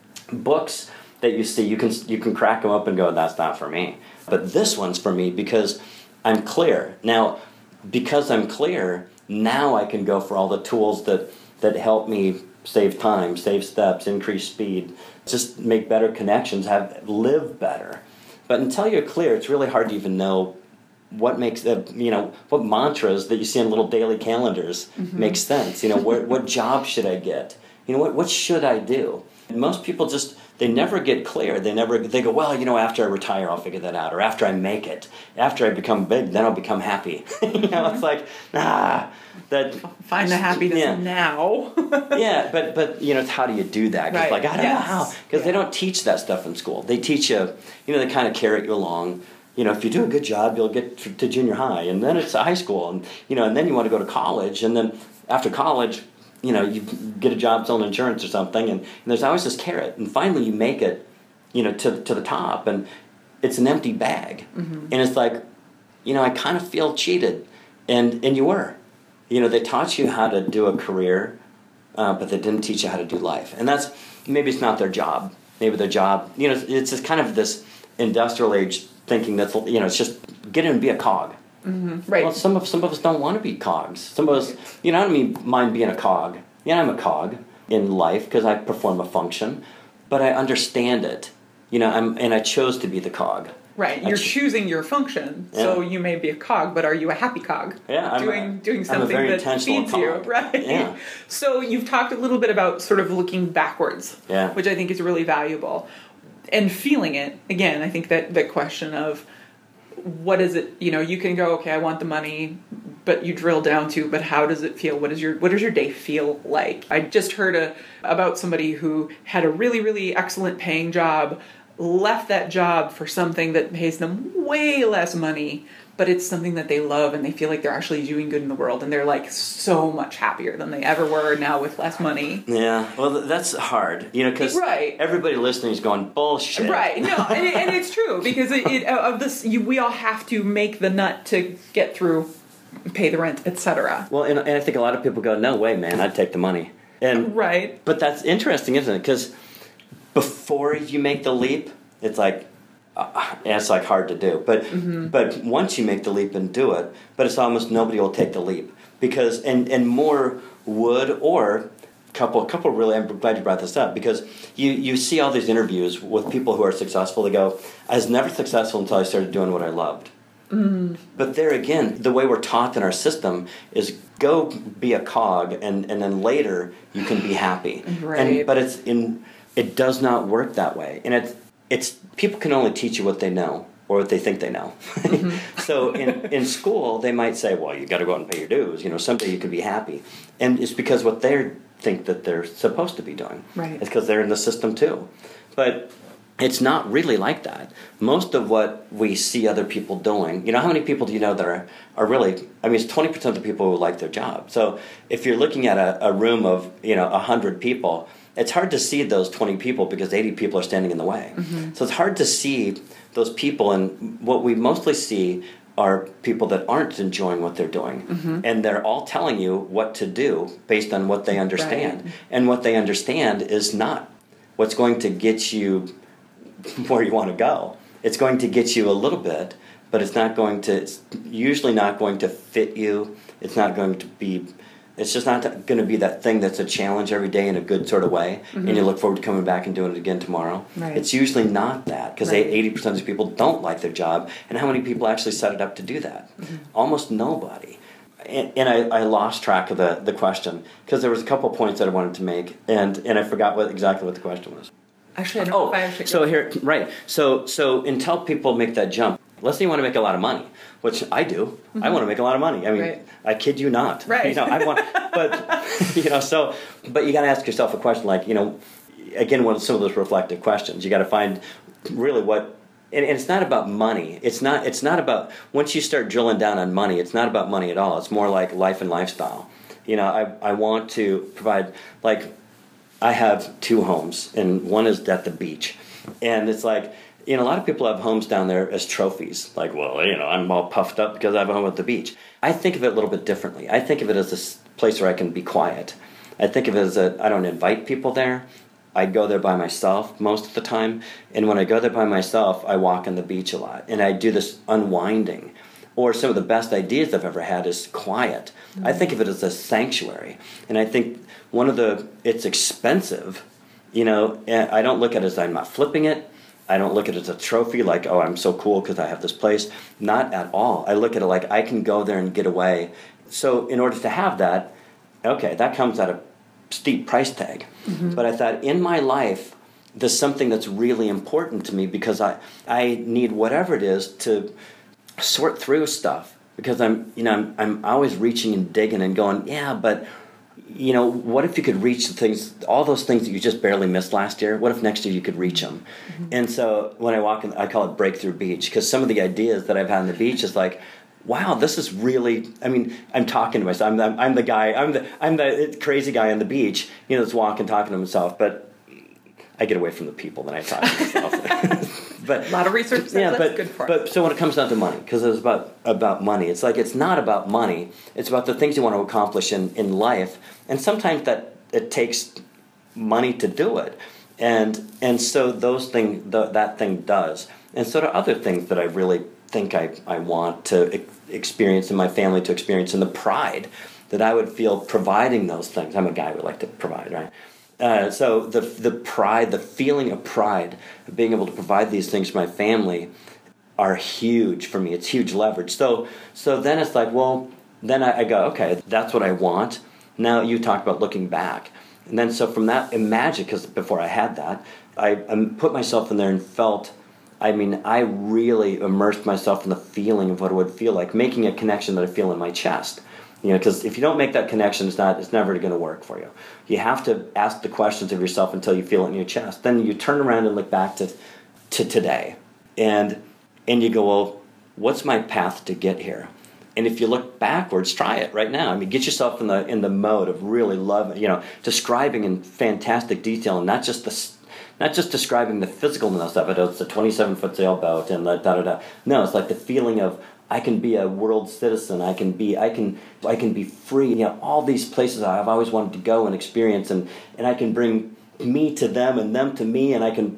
Books that you see, you can you can crack them up and go, that's not for me. But this one's for me because I'm clear. Now, because I'm clear, now I can go for all the tools that that help me save time, save steps, increase speed, just make better connections, have live better. But until you're clear, it's really hard to even know what makes the, you know, what mantras that you see on little daily calendars mm-hmm. make sense. You know, what what job should I get? You know, what what should I do? And most people just, they never get clear. They never, they go, well, you know, after I retire, I'll figure that out. Or after I make it. After I become big, then I'll become happy. You know, it's like, nah. That, Find the happiness yeah. now. Yeah, but, but, you know, how do you do that? Because, right. like, I don't yes. know how. Because yeah. they don't teach that stuff in school. They teach you, you know, they kind of carrot you along. You know, if you do a good job, you'll get to, to junior high. And then it's high school. And, you know, and then you want to go to college. And then after college, you know, you get a job selling insurance or something, and, and there's always this carrot. And finally you make it, you know, to to the top, and it's an empty bag. Mm-hmm. And it's like, you know, I kind of feel cheated. And, and you were. You know, they taught you how to do a career, uh, but they didn't teach you how to do life. And that's, maybe it's not their job. Maybe their job, you know, it's just kind of this industrial age thinking that's, you know, it's just get in and be a cog. Mm-hmm. Right. Well, some of some of us don't want to be cogs. Some of us, you know, I don't mean mind being a cog. Yeah, I'm a cog in life because I perform a function, but I understand it. You know, I'm and I chose to be the cog. Right. You're ch- choosing your function, yeah. so you may be a cog, but are you a happy cog? Yeah, I'm doing a, doing something I'm a very that intentional feeds cog. you, right? Yeah. So you've talked a little bit about sort of looking backwards, yeah. which I think is really valuable, and feeling it. Again, I think that that question of what is it, you know, you can go, okay, I want the money, but you drill down to, but how does it feel? What is your, what does your day feel like? I just heard a, about somebody who had a really, really excellent paying job, left that job for something that pays them way less money, but it's something that they love and they feel like they're actually doing good in the world, and they're like so much happier than they ever were now with less money. Yeah, well, that's hard, you know, because right. everybody listening is going bullshit. Right, no, and, it, and it's true because it, it, of this, you, we all have to make the nut to get through, pay the rent, et cetera. Well, and, and I think a lot of people go, no way, man, I'd take the money. And right, but that's interesting, isn't it? Because before you make the leap, it's like, uh, it's like hard to do. But mm-hmm. but once you make the leap and do it, but it's almost nobody will take the leap because and and more would or. Couple, couple really. I'm glad you brought this up because you, you see all these interviews with people who are successful. They go, "I was never successful until I started doing what I loved." Mm. But there again, the way we're taught in our system is go be a cog, and, and then later you can be happy. Right. And, but it's in it does not work that way, and it's it's people can only teach you what they know or what they think they know. Mm-hmm. So in in school they might say, "Well, you got to go out and pay your dues. You know, someday you can be happy," and it's because what they're think that they're supposed to be doing. Right. It's because they're in the system too. But it's not really like that. Most of what we see other people doing, you know, how many people do you know that are, are really, I mean, it's twenty percent of the people who like their job. So if you're looking at a, a room of, you know, one hundred people, it's hard to see those twenty people because eighty people are standing in the way. Mm-hmm. So it's hard to see those people, and what we mostly see are people that aren't enjoying what they're doing. Mm-hmm. And they're all telling you what to do based on what they understand. Right. And what they understand is not what's going to get you where you want to go. It's going to get you a little bit, but it's not going to, it's usually not going to fit you. It's not going to be, it's just not going to be that thing that's a challenge every day in a good sort of way, mm-hmm. and you look forward to coming back and doing it again tomorrow. Right. It's usually not that, because right. eighty percent of these people don't like their job, and how many people actually set it up to do that? Mm-hmm. Almost nobody. And, and I, I lost track of the, the question, because there was a couple points that I wanted to make, and, and I forgot what exactly what the question was. Actually, I don't oh, know if I actually... So here, right. So, so until people make that jump, let's say you want to make a lot of money, which I do. Mm-hmm. I want to make a lot of money. I mean, right. I kid you not. Right. You know, I want, but you know, so, but you got to ask yourself a question like, you know, again, one of some of those reflective questions. You got to find really what, and, and it's not about money. It's not. It's not about once you start drilling down on money. It's not about money at all. It's more like life and lifestyle. You know, I I want to provide like, I have two homes, and one is at the beach, and it's like. You know, a lot of people have homes down there as trophies. Like, well, you know, I'm all puffed up because I have a home at the beach. I think of it a little bit differently. I think of it as a place where I can be quiet. I think of it as a, I don't invite people there. I go there by myself most of the time. And when I go there by myself, I walk on the beach a lot. And I do this unwinding. Or some of the best ideas I've ever had is quiet. Mm-hmm. I think of it as a sanctuary. And I think one of the, it's expensive. You know, and I don't look at it as I'm not flipping it. I don't look at it as a trophy, like, oh, I'm so cool because I have this place. Not at all. I look at it like I can go there and get away. So in order to have that, okay, that comes at a steep price tag. Mm-hmm. But I thought, in my life, there's something that's really important to me because I, I need whatever it is to sort through stuff. Because I'm, you know, I'm, I'm always reaching and digging and going, yeah, but... You know, what if you could reach the things, all those things that you just barely missed last year? What if next year you could reach them? Mm-hmm. And so when I walk in, I call it Breakthrough Beach, because some of the ideas that I've had on the beach is like, wow, this is really, I mean, I'm talking to myself. I'm the, I'm the guy, I'm the I'm the crazy guy on the beach, you know, that's walking, talking to himself. But I get away from the people when I talk to myself. But, a lot of research says yeah, that's but, good for but us. So when it comes down to money, because it's about about money, it's like it's not about money. It's about the things you want to accomplish in, in life, and sometimes that it takes money to do it, and and so those thing the, that thing does, and so there are other things that I really think I I want to e- experience in my family, to experience, and the pride that I would feel providing those things. I'm a guy who would like to provide, right? Uh, so the the pride, the feeling of pride of being able to provide these things for my family are huge for me. It's huge leverage. So so then it's like, well, then I, I go, okay, that's what I want. Now you talk about looking back. And then so from that, imagine, because before I had that, I, I put myself in there and felt, I mean, I really immersed myself in the feeling of what it would feel like, making a connection that I feel in my chest. You know, because if you don't make that connection, it's not, it's never going to work for you. You have to ask the questions of yourself until you feel it in your chest. Then you turn around and look back to, to today, and and you go, well, what's my path to get here? And if you look backwards, try it right now. I mean, get yourself in the in the mode of really loving, you know, describing in fantastic detail, and not just the. Not just describing the physicalness of it. It's a twenty-seven foot sailboat and the da da da. No, it's like the feeling of I can be a world citizen. I can be. I can. I can be free. You know, all these places I've always wanted to go and experience, and, and I can bring me to them and them to me, and I can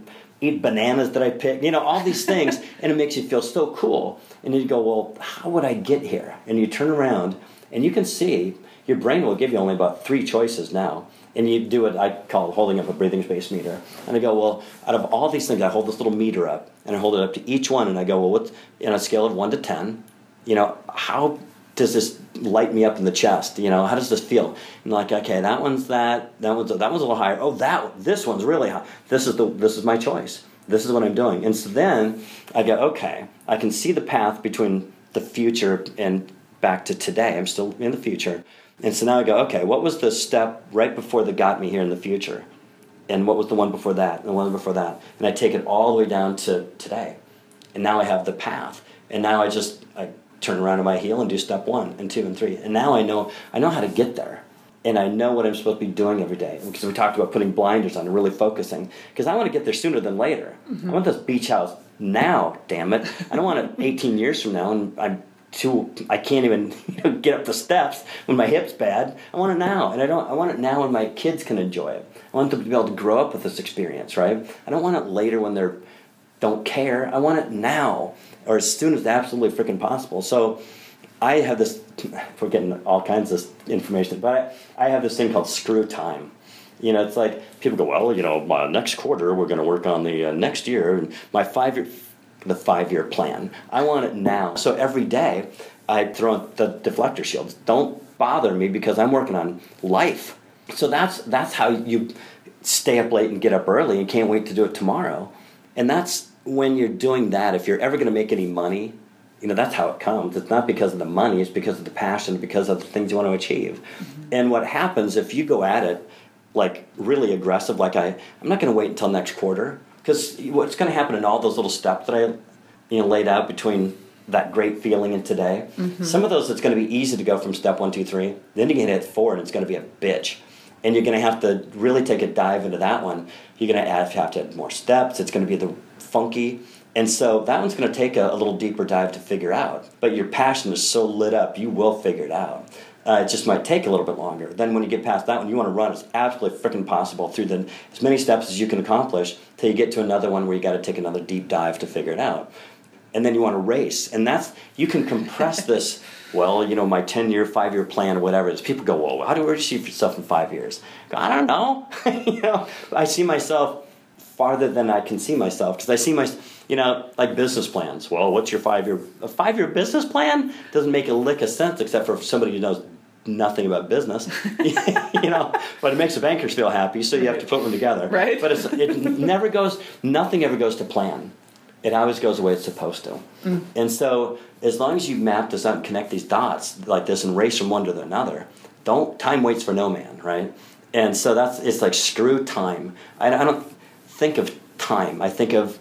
eat bananas that I picked, you know, all these things, and it makes you feel so cool. And you go, well, how would I get here? And you turn around, and you can see your brain will give you only about three choices now. And you do it, I call it holding up a breathing space meter. And I go, well, out of all these things, I hold this little meter up, and I hold it up to each one, and I go, well, what's, on a scale of one to ten, you know, how does this light me up in the chest? You know, how does this feel? And like, okay, that one's that, that one's that one's a little higher. Oh, that this one's really high. This is the this is my choice. This is what I'm doing. And so then I go, okay, I can see the path between the future and back to today. I'm still in the future. And so now I go, okay, what was the step right before that got me here in the future? And what was the one before that? And the one before that? And I take it all the way down to today. And now I have the path. And now I just I turn around on my heel and do step one and two and three. And now I know I know how to get there. And I know what I'm supposed to be doing every day. Because we talked about putting blinders on and really focusing. Because I want to get there sooner than later. Mm-hmm. I want this beach house now, damn it. I don't want it eighteen years from now and I'm too I can't even you know, get up the steps when my hip's bad. I want it now. And I don't I want it now when my kids can enjoy it. I want them to be able to grow up with this experience, right? I don't want it later when they're don't care. I want it now, or as soon as absolutely freaking possible. So I have this, we're getting all kinds of information, but I, I have this thing called screw time. You know, it's like, people go, well, you know, my next quarter, we're going to work on the uh, next year, and my five-year, the five-year plan. I want it now. So every day, I throw in the deflector shields. Don't bother me because I'm working on life. So that's that's how you stay up late and get up early and can't wait to do it tomorrow. And that's when you're doing that, if you're ever going to make any money, you know, that's how it comes. It's not because of the money, it's because of the passion, because of the things you want to achieve. Mm-hmm. And what happens if you go at it like really aggressive, like I, I'm not going to wait until next quarter, because what's going to happen in all those little steps that I you know, laid out between that great feeling and today, mm-hmm. some of those it's going to be easy to go from step one, two, three. Then you're going to hit four and it's going to be a bitch. And you're going to have to really take a dive into that one. You're going to add, have to add more steps. It's going to be the funky. And so that one's going to take a, a little deeper dive to figure out. But your passion is so lit up, you will figure it out. Uh, it just might take a little bit longer. Then when you get past that one, you want to run as absolutely freaking possible through the as many steps as you can accomplish till you get to another one where you got to take another deep dive to figure it out. And then you want to race. And that's, you can compress this, well, you know, my ten-year, five-year plan or whatever it is. People go, well, how do you see yourself in five years? I go, I don't know. you know, I see myself farther than I can see myself, because I see my, you know, like business plans. Well, what's your five-year, a five-year business plan? Doesn't make a lick of sense except for somebody who knows nothing about business, you know, but it makes the bankers feel happy, so you have to put them together. Right. But it's, it never goes, nothing ever goes to plan. It always goes the way it's supposed to. Mm. And so as long as you map this out and connect these dots like this and race from one to another, don't, time waits for no man, right? And so that's, it's like screw time. I, I don't think of time. I think of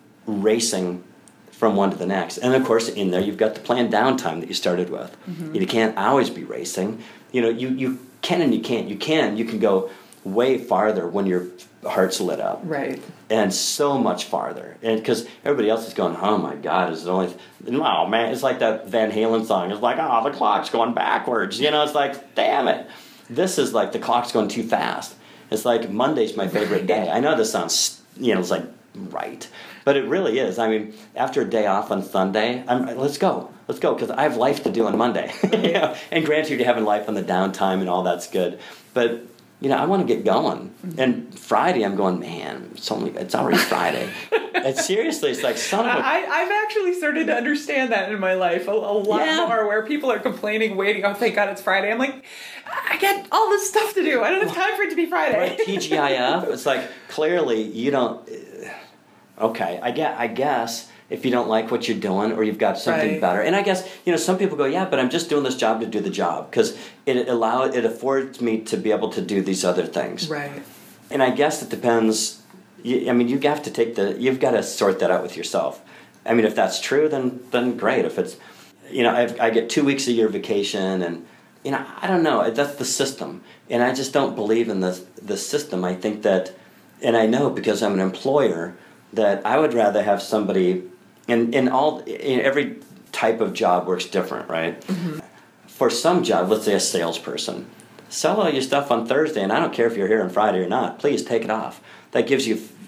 racing from one to the next. And of course in there you've got the planned downtime that you started with. Mm-hmm. You can't always be racing. You know, you, you can and you can't. You can. You can go way farther when your heart's lit up. Right. And so much farther. And because everybody else is going, oh my God, is it only... No, man, it's like that Van Halen song. It's like, oh, the clock's going backwards. You know, it's like, damn it. This is like the clock's going too fast. It's like Monday's my favorite day. I know this sounds, you know, it's like, right. But it really is. I mean, after a day off on Sunday, I'm, let's go. Let's go, because I have life to do on Monday. you know? And granted, you're having life on the downtime and all that's good. But, you know, I want to get going. Mm-hmm. And Friday, I'm going, man, it's only it's already Friday. And seriously, it's like, son of a... I, I've actually started to understand that in my life a, a lot yeah. more, where people are complaining, waiting, oh, thank God it's Friday. I'm like, I got all this stuff to do. I don't have time for it to be Friday. Right, T G I F, it's like, clearly, you don't... Okay, I guess, I guess if you don't like what you're doing or you've got something right. better. And I guess, you know, some people go, yeah, but I'm just doing this job to do the job, because it allow it affords me to be able to do these other things. Right. And I guess it depends. I mean, you have to take the, you've got to sort that out with yourself. I mean, if that's true, then then great. If it's, you know, I've, I get two weeks a year vacation, and, you know, I don't know. That's the system. And I just don't believe in the the system. I think that, and I know because I'm an employer, that I would rather have somebody, and in all, in every type of job works different, right? Mm-hmm. For some job, let's say a salesperson, sell all your stuff on Thursday, and I don't care if you're here on Friday or not. Please take it off. That gives you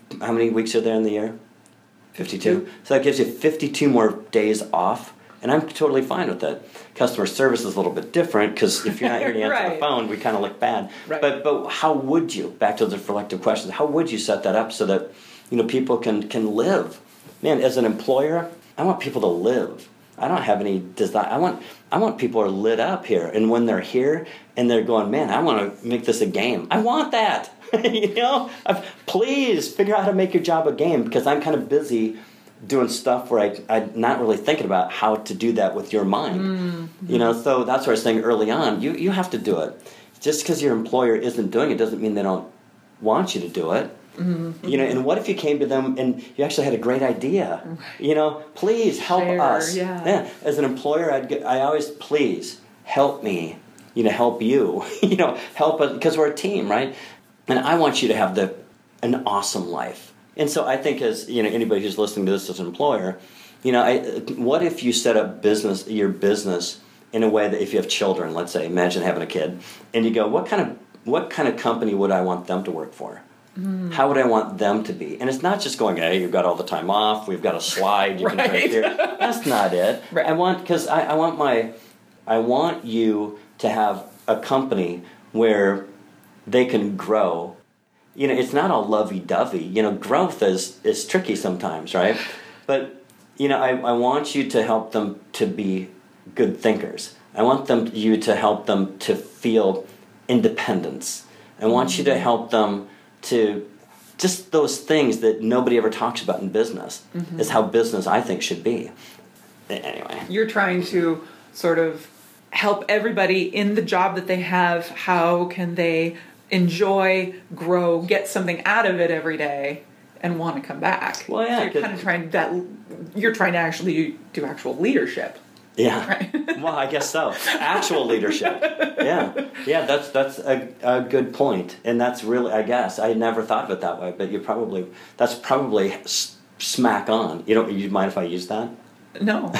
how many weeks are there in the year? fifty-two. So that gives you fifty-two more days off, and I'm totally fine with that. Customer service is a little bit different because if you're not here to answer right. the phone, we kind of look bad. Right. But but how would you, back to the reflective questions, how would you set that up so that, you know, people can, can live? Man, as an employer, I want people to live. I don't have any desire. I want I want people who are lit up here, and when they're here and they're going, man, I want to make this a game. I want that. you know, I've, please figure out how to make your job a game, because I'm kind of busy doing stuff where I, I'm not really thinking about how to do that with your mind. Mm-hmm. You know, so that's what I was saying early on. You you have to do it. Just because your employer isn't doing it doesn't mean they don't want you to do it. Mm-hmm. You know, and what if you came to them and you actually had a great idea? You know, please help Share, us. Yeah. yeah. As an employer, I'd get, I always, please help me. You know, help you. you know, help us, because we're a team, right? And I want you to have the an awesome life. And so I think, as you know, anybody who's listening to this as an employer, you know, I, what if you set up business your business in a way that, if you have children, let's say, imagine having a kid, and you go, what kind of what kind of company would I want them to work for? Mm. How would I want them to be? And it's not just going, hey, you've got all the time off, we've got a slide, you right. can drink here. That's not it. Right. I want because I, I want my I want you to have a company where they can grow. You know, it's not all lovey-dovey. You know, growth is, is tricky sometimes, right? But, you know, I, I want you to help them to be good thinkers. I want them you to help them to feel independence. I want mm-hmm. you to help them to just those things that nobody ever talks about in business mm-hmm. is how business, I think, should be. Anyway. You're trying to sort of help everybody in the job that they have. How can they enjoy, grow, get something out of it every day, and want to come back? Well, yeah, so you're kind of trying that. You're trying to actually do actual leadership. Yeah. Right. Well, I guess so. Actual leadership. Yeah. Yeah. That's that's a, a good point, and that's really, I guess, I never thought of it that way. But you probably that's probably s- smack on. You don't. You mind if I use that? No.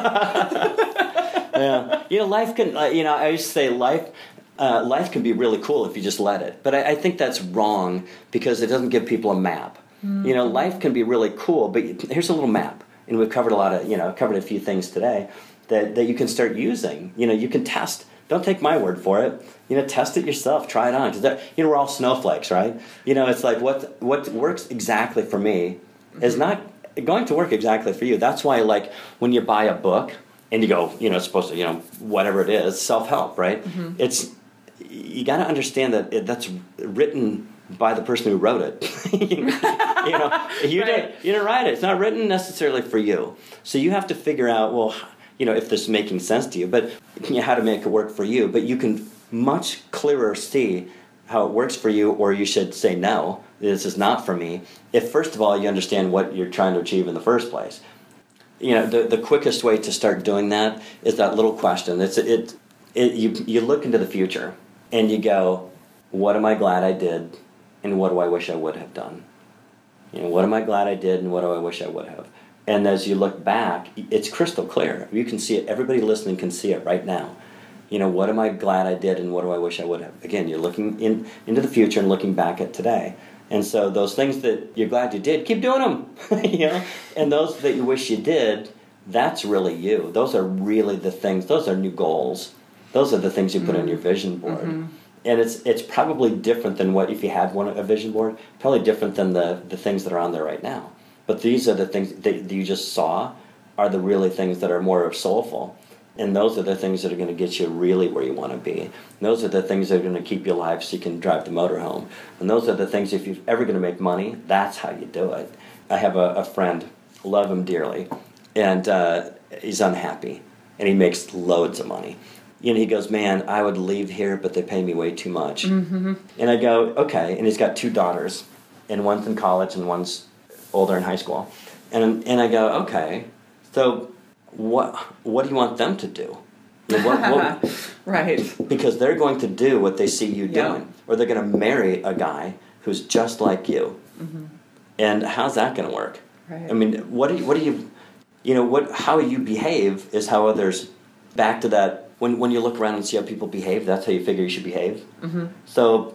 Yeah. You know, life can. Uh, you know, I used to say life. Uh, life can be really cool if you just let it. But I, I think that's wrong because it doesn't give people a map. Mm-hmm. You know, life can be really cool, but here's a little map. And we've covered a lot of, you know, covered a few things today that, that you can start using. You know, you can test. Don't take my word for it. You know, test it yourself. Try it on. Because, you know, we're all snowflakes, right? You know, it's like what what works exactly for me is not going to work exactly for you. That's why, like, when you buy a book and you go, you know, it's supposed to, you know, whatever it is, self-help, right? Mm-hmm. It's you got to understand that it, that's written by the person who wrote it. you know, you, right. didn't, you didn't write it. It's not written necessarily for you. So you have to figure out, well, you know, if this is making sense to you, but you know, how to make it work for you. But you can much clearer see how it works for you, or you should say, no, this is not for me, if first of all you understand what you're trying to achieve in the first place. You know, the, the quickest way to start doing that is that little question. It's it, it you you look into the future. And you go, what am I glad I did, and what do I wish I would have done? You know, what am I glad I did, and what do I wish I would have? And as you look back, it's crystal clear. You can see it. Everybody listening can see it right now. You know, what am I glad I did, and what do I wish I would have? Again, you're looking in into the future and looking back at today. And so those things that you're glad you did, keep doing them. you know, and those that you wish you did, that's really you. Those are really the things. Those are new goals. Those are the things you put mm-hmm. on your vision board. Mm-hmm. And it's it's probably different than what, if you had one a vision board, probably different than the, the things that are on there right now. But these are the things that, that you just saw are the really things that are more soulful. And those are the things that are going to get you really where you want to be. And those are the things that are going to keep you alive so you can drive the motor home. And those are the things, if you're ever going to make money, that's how you do it. I have a, a friend, love him dearly, and uh, he's unhappy, and he makes loads of money. You know, he goes, man, I would leave here, but they pay me way too much. Mm-hmm. And I go, okay. And he's got two daughters, and one's in college and one's older in high school. And and I go, okay, so what what do you want them to do? You know, what, what, right. Because they're going to do what they see you yeah. doing. Or they're going to marry a guy who's just like you. Mm-hmm. And how's that going to work? Right. I mean, what do you, what do you, you know, what how you behave is how others, back to that, When when you look around and see how people behave, that's how you figure you should behave. Mm-hmm. So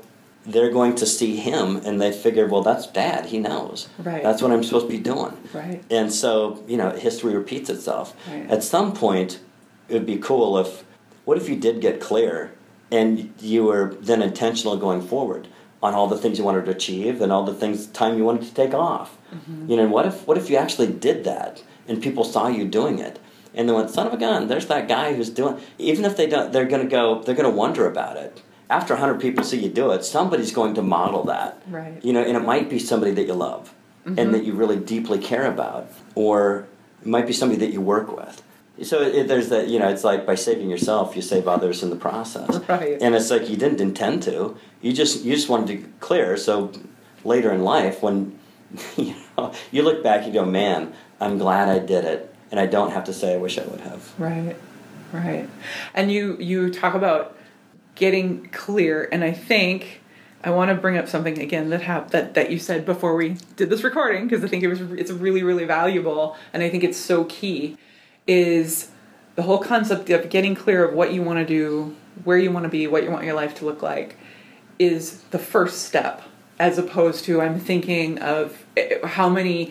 they're going to see him and they figure, well, that's Dad. He knows. Right. That's what I'm supposed to be doing. Right. And so, you know, history repeats itself. Right. At some point, it would be cool if, what if you did get clear and you were then intentional going forward on all the things you wanted to achieve and all the things, time you wanted to take off? Mm-hmm. You know, what if what if you actually did that and people saw you doing it? And they went, son of a gun, there's that guy who's doing, even if they don't, they're going to go, they're going to wonder about it. After a hundred people see you do it, somebody's going to model that. Right. You know, and it might be somebody that you love mm-hmm. and that you really deeply care about, or it might be somebody that you work with. So it, there's that, you know, it's like by saving yourself, you save others in the process. Right. And it's like you didn't intend to. You just you just wanted to clear. So later in life, when you know you look back, you go, man, I'm glad I did it, and I don't have to say I wish I would have. Right. Right. And you you talk about getting clear, and I think I want to bring up something again that hap- that that you said before we did this recording, because I think it was it's really really valuable, and I think it's so key. Is the whole concept of getting clear of what you want to do, where you want to be, what you want your life to look like, is the first step, as opposed to I'm thinking of how many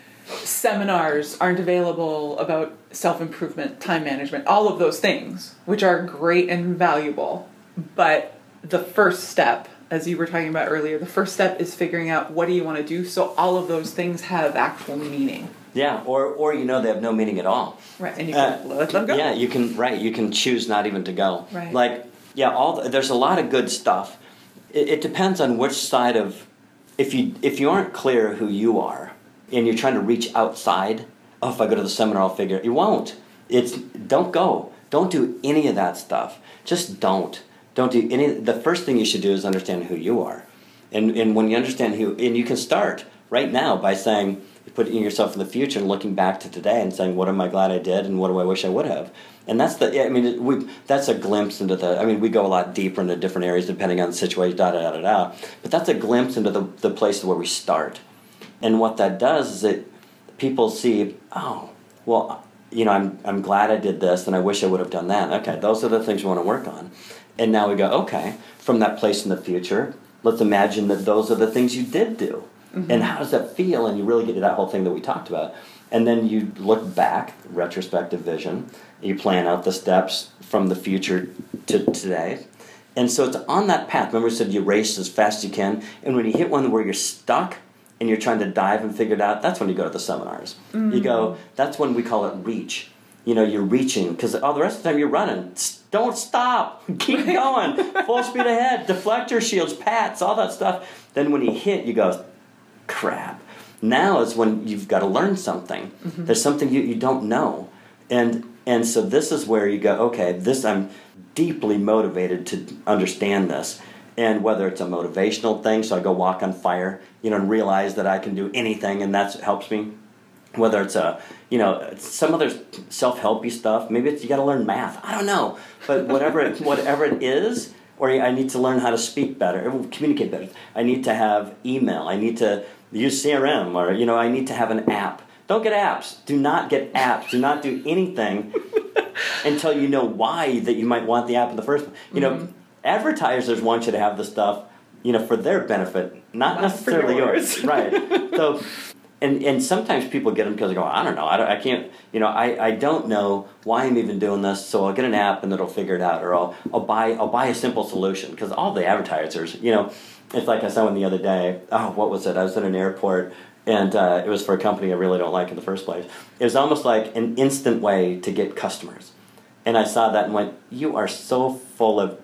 seminars aren't available about self-improvement, time management, all of those things, which are great and valuable. But the first step, as you were talking about earlier, the first step is figuring out what do you want to do, so all of those things have actual meaning. Yeah, or or you know they have no meaning at all. Right, and you can uh, let them go. Yeah, you can right. You can choose not even to go. Right. Like yeah, all the, there's a lot of good stuff. It, it depends on which side of if you if you aren't clear who you are and you're trying to reach outside. Oh, if I go to the seminar, I'll figure it. You won't. It's don't go. Don't do any of that stuff. Just don't. Don't do any. The first thing you should do is understand who you are, and and when you understand who, and you can start right now by saying. Putting yourself in the future and looking back to today and saying, what am I glad I did and what do I wish I would have? And that's the, I mean, we that's a glimpse into the, I mean, we go a lot deeper into different areas depending on the situation, da, da, da, da, da. But that's a glimpse into the, the place where we start. And what that does is that people see, oh, well, you know, I'm I'm glad I did this and I wish I would have done that. Okay, those are the things we want to work on. And now we go, okay, from that place in the future, let's imagine that those are the things you did do. Mm-hmm. And how does that feel? And you really get to that whole thing that we talked about. And then you look back, retrospective vision, you plan out the steps from the future to today. And so it's on that path. Remember I said you race as fast as you can. And when you hit one where you're stuck and you're trying to dive and figure it out, that's when you go to the seminars. Mm-hmm. You go, that's when we call it reach. You know, you're reaching. Because all the rest of the time you're running. Don't stop. Keep going. Full speed ahead. Deflector shields, pats, all that stuff. Then when you hit, you go, crap. Now is when you've got to learn something. Mm-hmm. There's something you, you don't know. And and so this is where you go, okay, this I'm deeply motivated to understand this. And whether it's a motivational thing, so I go walk on fire, you know, and realize that I can do anything and that helps me. Whether it's a, you know, some other self-helpy stuff, maybe it's you got to learn math. I don't know. But whatever it, whatever it is, or I need to learn how to speak better, communicate better. I need to have email. I need to use C R M, or, you know, I need to have an app. Don't get apps. Do not get apps. Do not do anything until you know why that you might want the app in the first place. You mm-hmm. know, advertisers want you to have the stuff, you know, for their benefit, not, not necessarily yours. yours. Right. So, and and sometimes people get them because they go, I don't know, I, don't, I can't, you know, I, I don't know why I'm even doing this, so I'll get an app and it'll figure it out, or I'll I'll buy I'll buy a simple solution, because all the advertisers, you know. It's like I saw one the other day. Oh, what was it? I was at an airport, and uh, it was for a company I really don't like in the first place. It was almost like an instant way to get customers. And I saw that and went, you are so full of...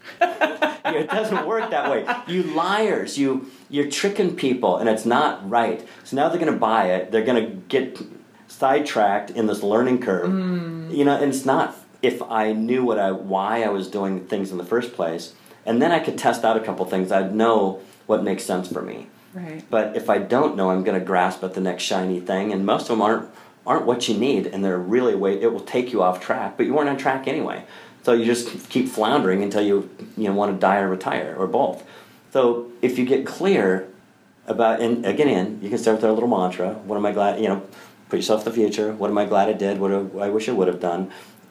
It doesn't work that way. You liars. You, you're tricking people, and it's not right. So now they're going to buy it. They're going to get sidetracked in this learning curve. Mm. You know, and it's not... If I knew what I why I was doing things in the first place... And then I could test out a couple things. I'd know what makes sense for me. Right. But if I don't know, I'm going to grasp at the next shiny thing. And most of them aren't aren't what you need. And they're really way it will take you off track. But you weren't on track anyway. So you just keep floundering until you you know want to die or retire, or both. So if you get clear about, and again, you can start with our little mantra. What am I glad? You know, put yourself in the future. What am I glad I did? What do I wish I would have done?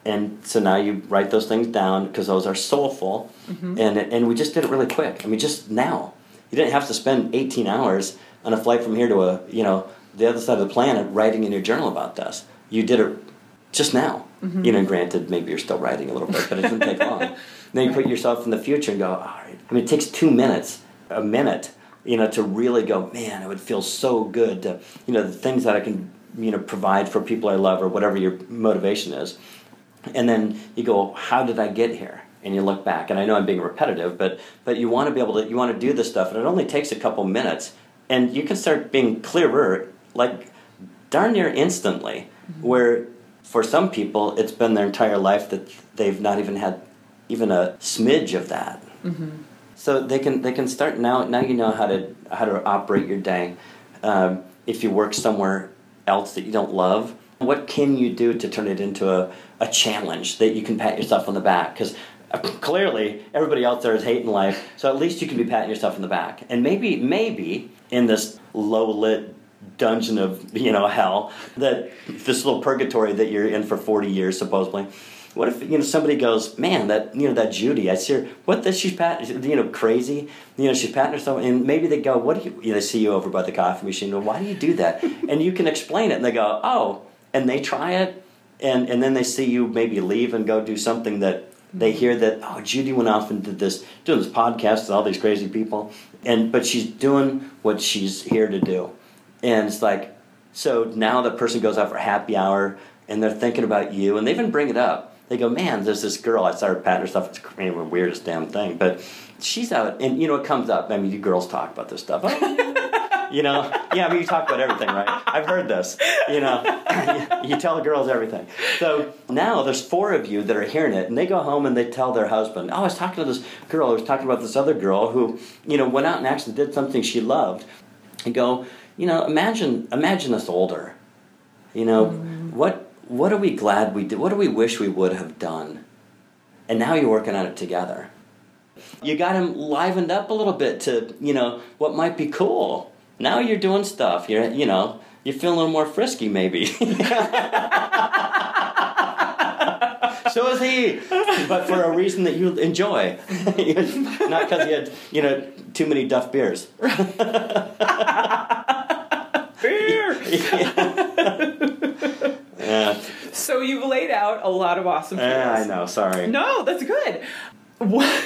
And so now you write those things down because those are soulful. Mm-hmm. And and we just did it really quick. I mean, just now. You didn't have to spend eighteen hours on a flight from here to a, you know, the other side of the planet writing in your journal about this. You did it just now. Mm-hmm. You know, granted, maybe you're still writing a little bit, but it didn't take long. Then you put yourself in the future and go, all right. I mean, it takes two minutes, a minute, you know, to really go, man, it would feel so good to, you know, the things that I can, you know, provide for people I love or whatever your motivation is. And then you go, how did I get here? And you look back. And I know I'm being repetitive, but but you want to be able to, you want to do this stuff, and it only takes a couple minutes. And you can start being clearer, like darn near instantly, mm-hmm. where for some people it's been their entire life that they've not even had even a smidge of that. Mm-hmm. So they can they can start now. Now you know how to how to operate your day. Um, if you work somewhere else that you don't love, what can you do to turn it into a, a challenge that you can pat yourself on the back? Because clearly everybody out there is hating life, so at least you can be patting yourself on the back. And maybe maybe in this low lit dungeon of, you know, hell, that this little purgatory that you're in for forty years supposedly. What if, you know, somebody goes, man, that, you know, that Judy, I see her, what does she pat, you know, crazy, you know, she's patting herself, and maybe they go, what do you, you know, they see you over by the coffee machine, well, why do you do that? And you can explain it, and they go, oh, and they try it, and, and then they see you maybe leave and go do something that they hear that, oh, Judy went off and did this, doing this podcast with all these crazy people, and but she's doing what she's here to do. And it's like, so now the person goes out for happy hour, and they're thinking about you, and they even bring it up. They go, man, there's this girl, I saw her patting herself, it's kind of the weirdest damn thing, but she's out, and, you know, it comes up, I mean, you girls talk about this stuff. You know, yeah, I mean, you talk about everything, right? I've heard this, you know, you, you tell the girls everything. So now there's four of you that are hearing it, and they go home and they tell their husband, oh, I was talking to this girl, I was talking about this other girl who, you know, went out and actually did something she loved. And go, you know, imagine, imagine us older. You know, mm. what what are we glad we did? What do we wish we would have done? And now you're working on it together. You got him livened up a little bit to, you know, what might be cool. Now you're doing stuff. You're, you know, you're feeling a little more frisky, maybe. So is he, but for a reason that you enjoy, not because he had, you know, too many Duff beers. Beer. Yeah. So you've laid out a lot of awesome tools. Yeah, I know. Sorry. No, that's good. What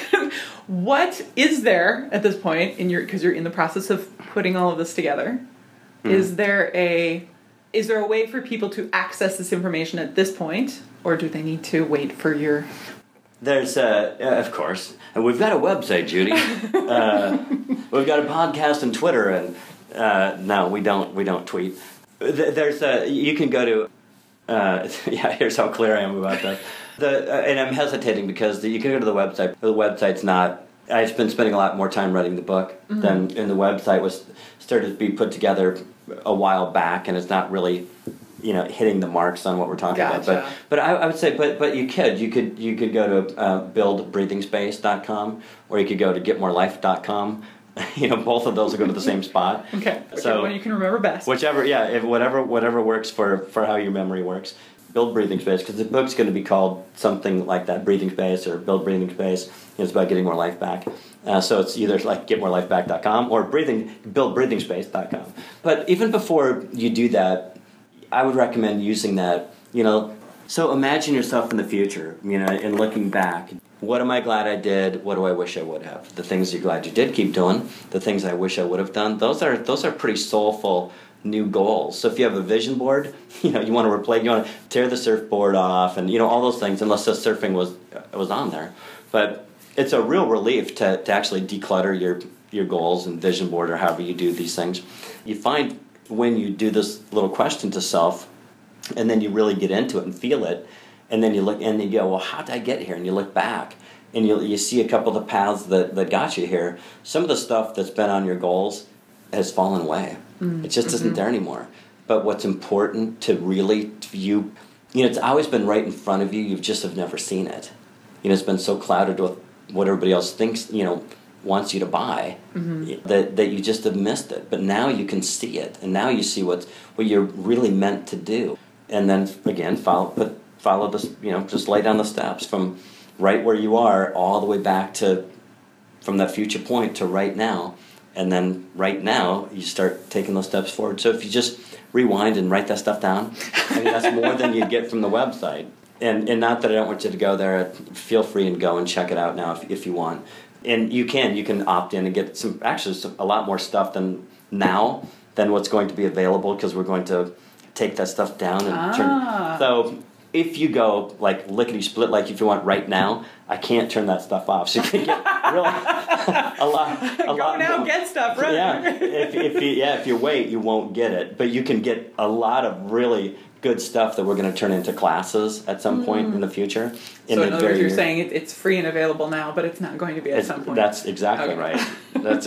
what is there at this point in your, because you're in the process of putting all of this together? Mm. Is there a is there a way for people to access this information at this point, or do they need to wait for your? There's uh, uh of course, and we've got a website, Judy. uh, we've got a podcast and Twitter, and uh, no, we don't we don't tweet. There's a you can go to. Uh, yeah, here's how clear I am about that. The, uh, and I'm hesitating because the, you can go to the website. The website's not... I've been spending a lot more time writing the book mm-hmm. than... And the website was started to be put together a while back, and it's not really, you know, hitting the marks on what we're talking gotcha. about. But but I, I would say, but but you could. You could you could go to uh, build breathing space dot com, or you could go to get more life dot com. You know, both of those will go to the same spot. Okay. So one you can remember best. Whichever, yeah, if whatever whatever works for, for how your memory works. Build Breathing Space, because the book's going to be called something like that, Breathing Space or Build Breathing Space. It's about getting more life back. Uh, so it's either like get more life back dot com or breathing build breathing space dot com. But even before you do that, I would recommend using that, you know. So imagine yourself in the future, you know, and looking back. What am I glad I did? What do I wish I would have? The things you're glad you did, keep doing. The things I wish I would have done. Those are those are pretty soulful new goals. So if you have a vision board, you know, you want to replace, you want to tear the surfboard off, and you know all those things. Unless the surfing was was on there, but it's a real relief to to actually declutter your your goals and vision board or however you do these things. You find when you do this little question to self, and then you really get into it and feel it. And then you look and you go, well, how did I get here? And you look back and you you see a couple of the paths that, that got you here. Some of the stuff that's been on your goals has fallen away. Mm-hmm. It just isn't mm-hmm. there anymore. But what's important to really you, you know, it's always been right in front of you. You just have never seen it. You know, it's been so clouded with what everybody else thinks, you know, wants you to buy mm-hmm. that that you just have missed it. But now you can see it, and now you see what what you're really meant to do. And then again, follow, but. follow this, you know, just lay down the steps from right where you are all the way back to, from that future point to right now. And then right now, you start taking those steps forward. So if you just rewind and write that stuff down, I mean, that's more than you get from the website. And and not that I don't want you to go there. Feel free and go and check it out now if, if you want. And you can. You can opt in and get some, actually some, a lot more stuff than now than what's going to be available, because we're going to take that stuff down and ah. turn. So if you go like lickety-split, like if you want right now, I can't turn that stuff off. So you can get really a lot. A go lot now, more. get stuff, right? Yeah. If, if you, yeah, if you wait, you won't get it. But you can get a lot of really good stuff that we're going to turn into classes at some point mm. in the future. In so the in other very words, you're near, saying it, it's free and available now, but it's not going to be at it's, some point. That's exactly okay. right. That's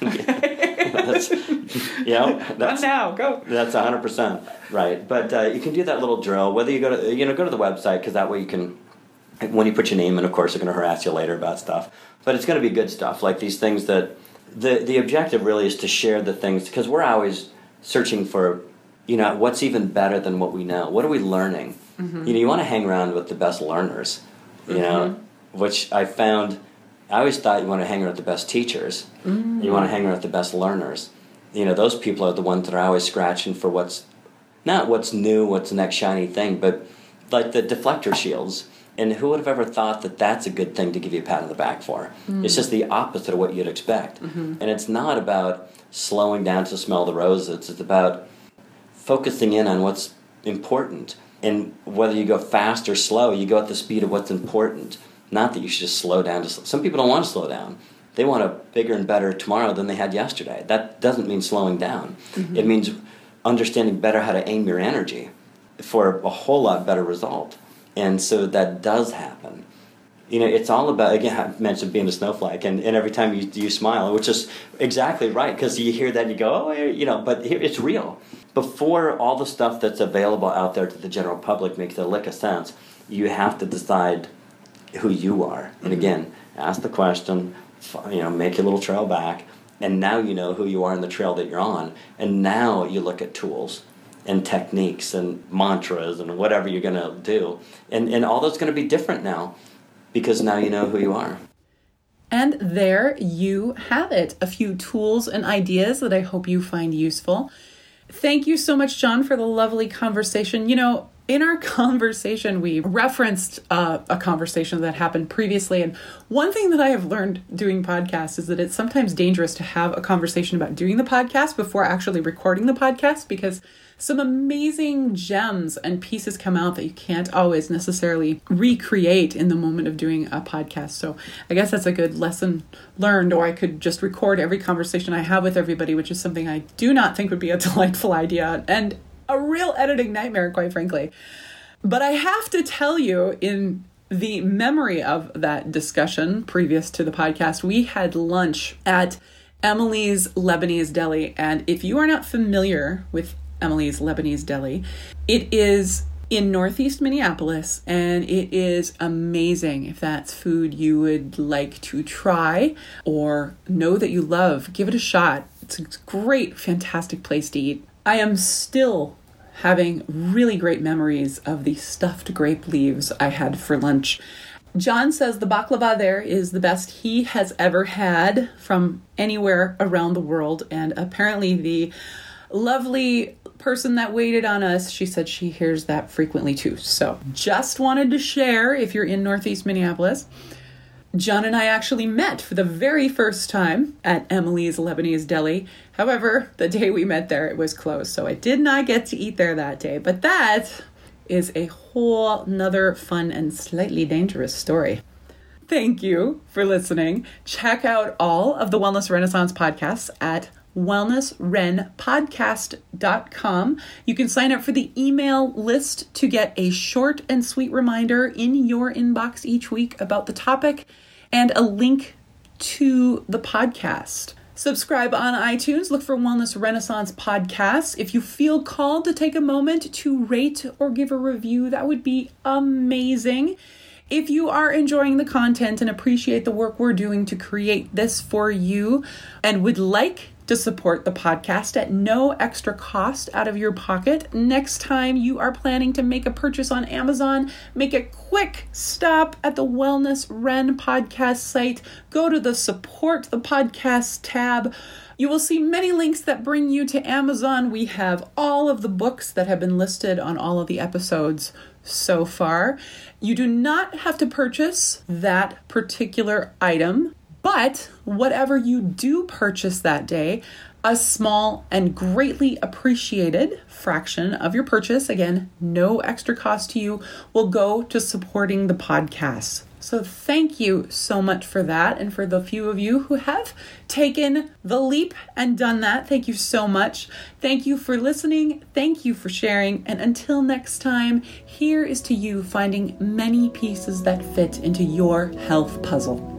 that's you know that's Run now, go. That's a hundred percent right. But uh, you can do that little drill. Whether you go to you know go to the website, because that way you can. When you put your name in, of course, they're going to harass you later about stuff. But it's going to be good stuff, like these things that the the objective really is to share the things, because we're always searching for. You know, what's even better than what we know? What are we learning? Mm-hmm. You know, you want to hang around with the best learners, you mm-hmm. know, which I found, I always thought you want to hang around with the best teachers. Mm-hmm. You want to hang around with the best learners. You know, those people are the ones that are always scratching for what's, not what's new, what's the next shiny thing, but like the deflector shields. And who would have ever thought that that's a good thing to give you a pat on the back for? Mm-hmm. It's just the opposite of what you'd expect. Mm-hmm. And it's not about slowing down to smell the roses. It's about focusing in on what's important. And whether you go fast or slow, you go at the speed of what's important. Not that you should just slow down. To sl- Some people don't want to slow down. They want a bigger and better tomorrow than they had yesterday. That doesn't mean slowing down. Mm-hmm. It means understanding better how to aim your energy for a whole lot better result. And so that does happen. You know, it's all about, again, I mentioned being a snowflake, and, and every time you you smile, which is exactly right, because you hear that and you go, oh, you know, but here, it's real. Before all the stuff that's available out there to the general public makes a lick of sense, you have to decide who you are. And again, ask the question, you know, make your little trail back, and now you know who you are in the trail that you're on. And now you look at tools and techniques and mantras and whatever you're going to do. And, and all that's going to be different now, because now you know who you are. And there you have it. A few tools and ideas that I hope you find useful. Thank you so much, John, for the lovely conversation. You know, in our conversation, we referenced uh, a conversation that happened previously. And one thing that I have learned doing podcasts is that it's sometimes dangerous to have a conversation about doing the podcast before actually recording the podcast, because some amazing gems and pieces come out that you can't always necessarily recreate in the moment of doing a podcast. So I guess that's a good lesson learned, or I could just record every conversation I have with everybody, which is something I do not think would be a delightful idea and a real editing nightmare, quite frankly. But I have to tell you, in the memory of that discussion previous to the podcast, we had lunch at Emily's Lebanese Deli. And if you are not familiar with Emily's Lebanese Deli, it is in Northeast Minneapolis, and it is amazing. If that's food you would like to try or know that you love, give it a shot. It's a great, fantastic place to eat. I am still having really great memories of the stuffed grape leaves I had for lunch. John says the baklava there is the best he has ever had from anywhere around the world, and apparently the lovely person that waited on us, she said she hears that frequently too. So just wanted to share, if you're in Northeast Minneapolis, John and I actually met for the very first time at Emily's Lebanese Deli. However, the day we met there, it was closed, so I did not get to eat there that day. But that is a whole nother fun and slightly dangerous story. Thank you for listening. Check out all of the Wellness Renaissance podcasts at wellness ren podcast dot com. You can sign up for the email list to get a short and sweet reminder in your inbox each week about the topic and a link to the podcast. Subscribe on iTunes. Look for Wellness Renaissance Podcast. If you feel called to take a moment to rate or give a review, that would be amazing. If you are enjoying the content and appreciate the work we're doing to create this for you and would like to support the podcast at no extra cost out of your pocket. Next time you are planning to make a purchase on Amazon, make a quick stop at the Wellness Ren podcast site. Go to the Support the Podcast tab. You will see many links that bring you to Amazon. We have all of the books that have been listed on all of the episodes so far. You do not have to purchase that particular item, but whatever you do purchase that day, a small and greatly appreciated fraction of your purchase, again, no extra cost to you, will go to supporting the podcast. So thank you so much for that. And for the few of you who have taken the leap and done that, thank you so much. Thank you for listening. Thank you for sharing. And until next time, here is to you finding many pieces that fit into your health puzzle.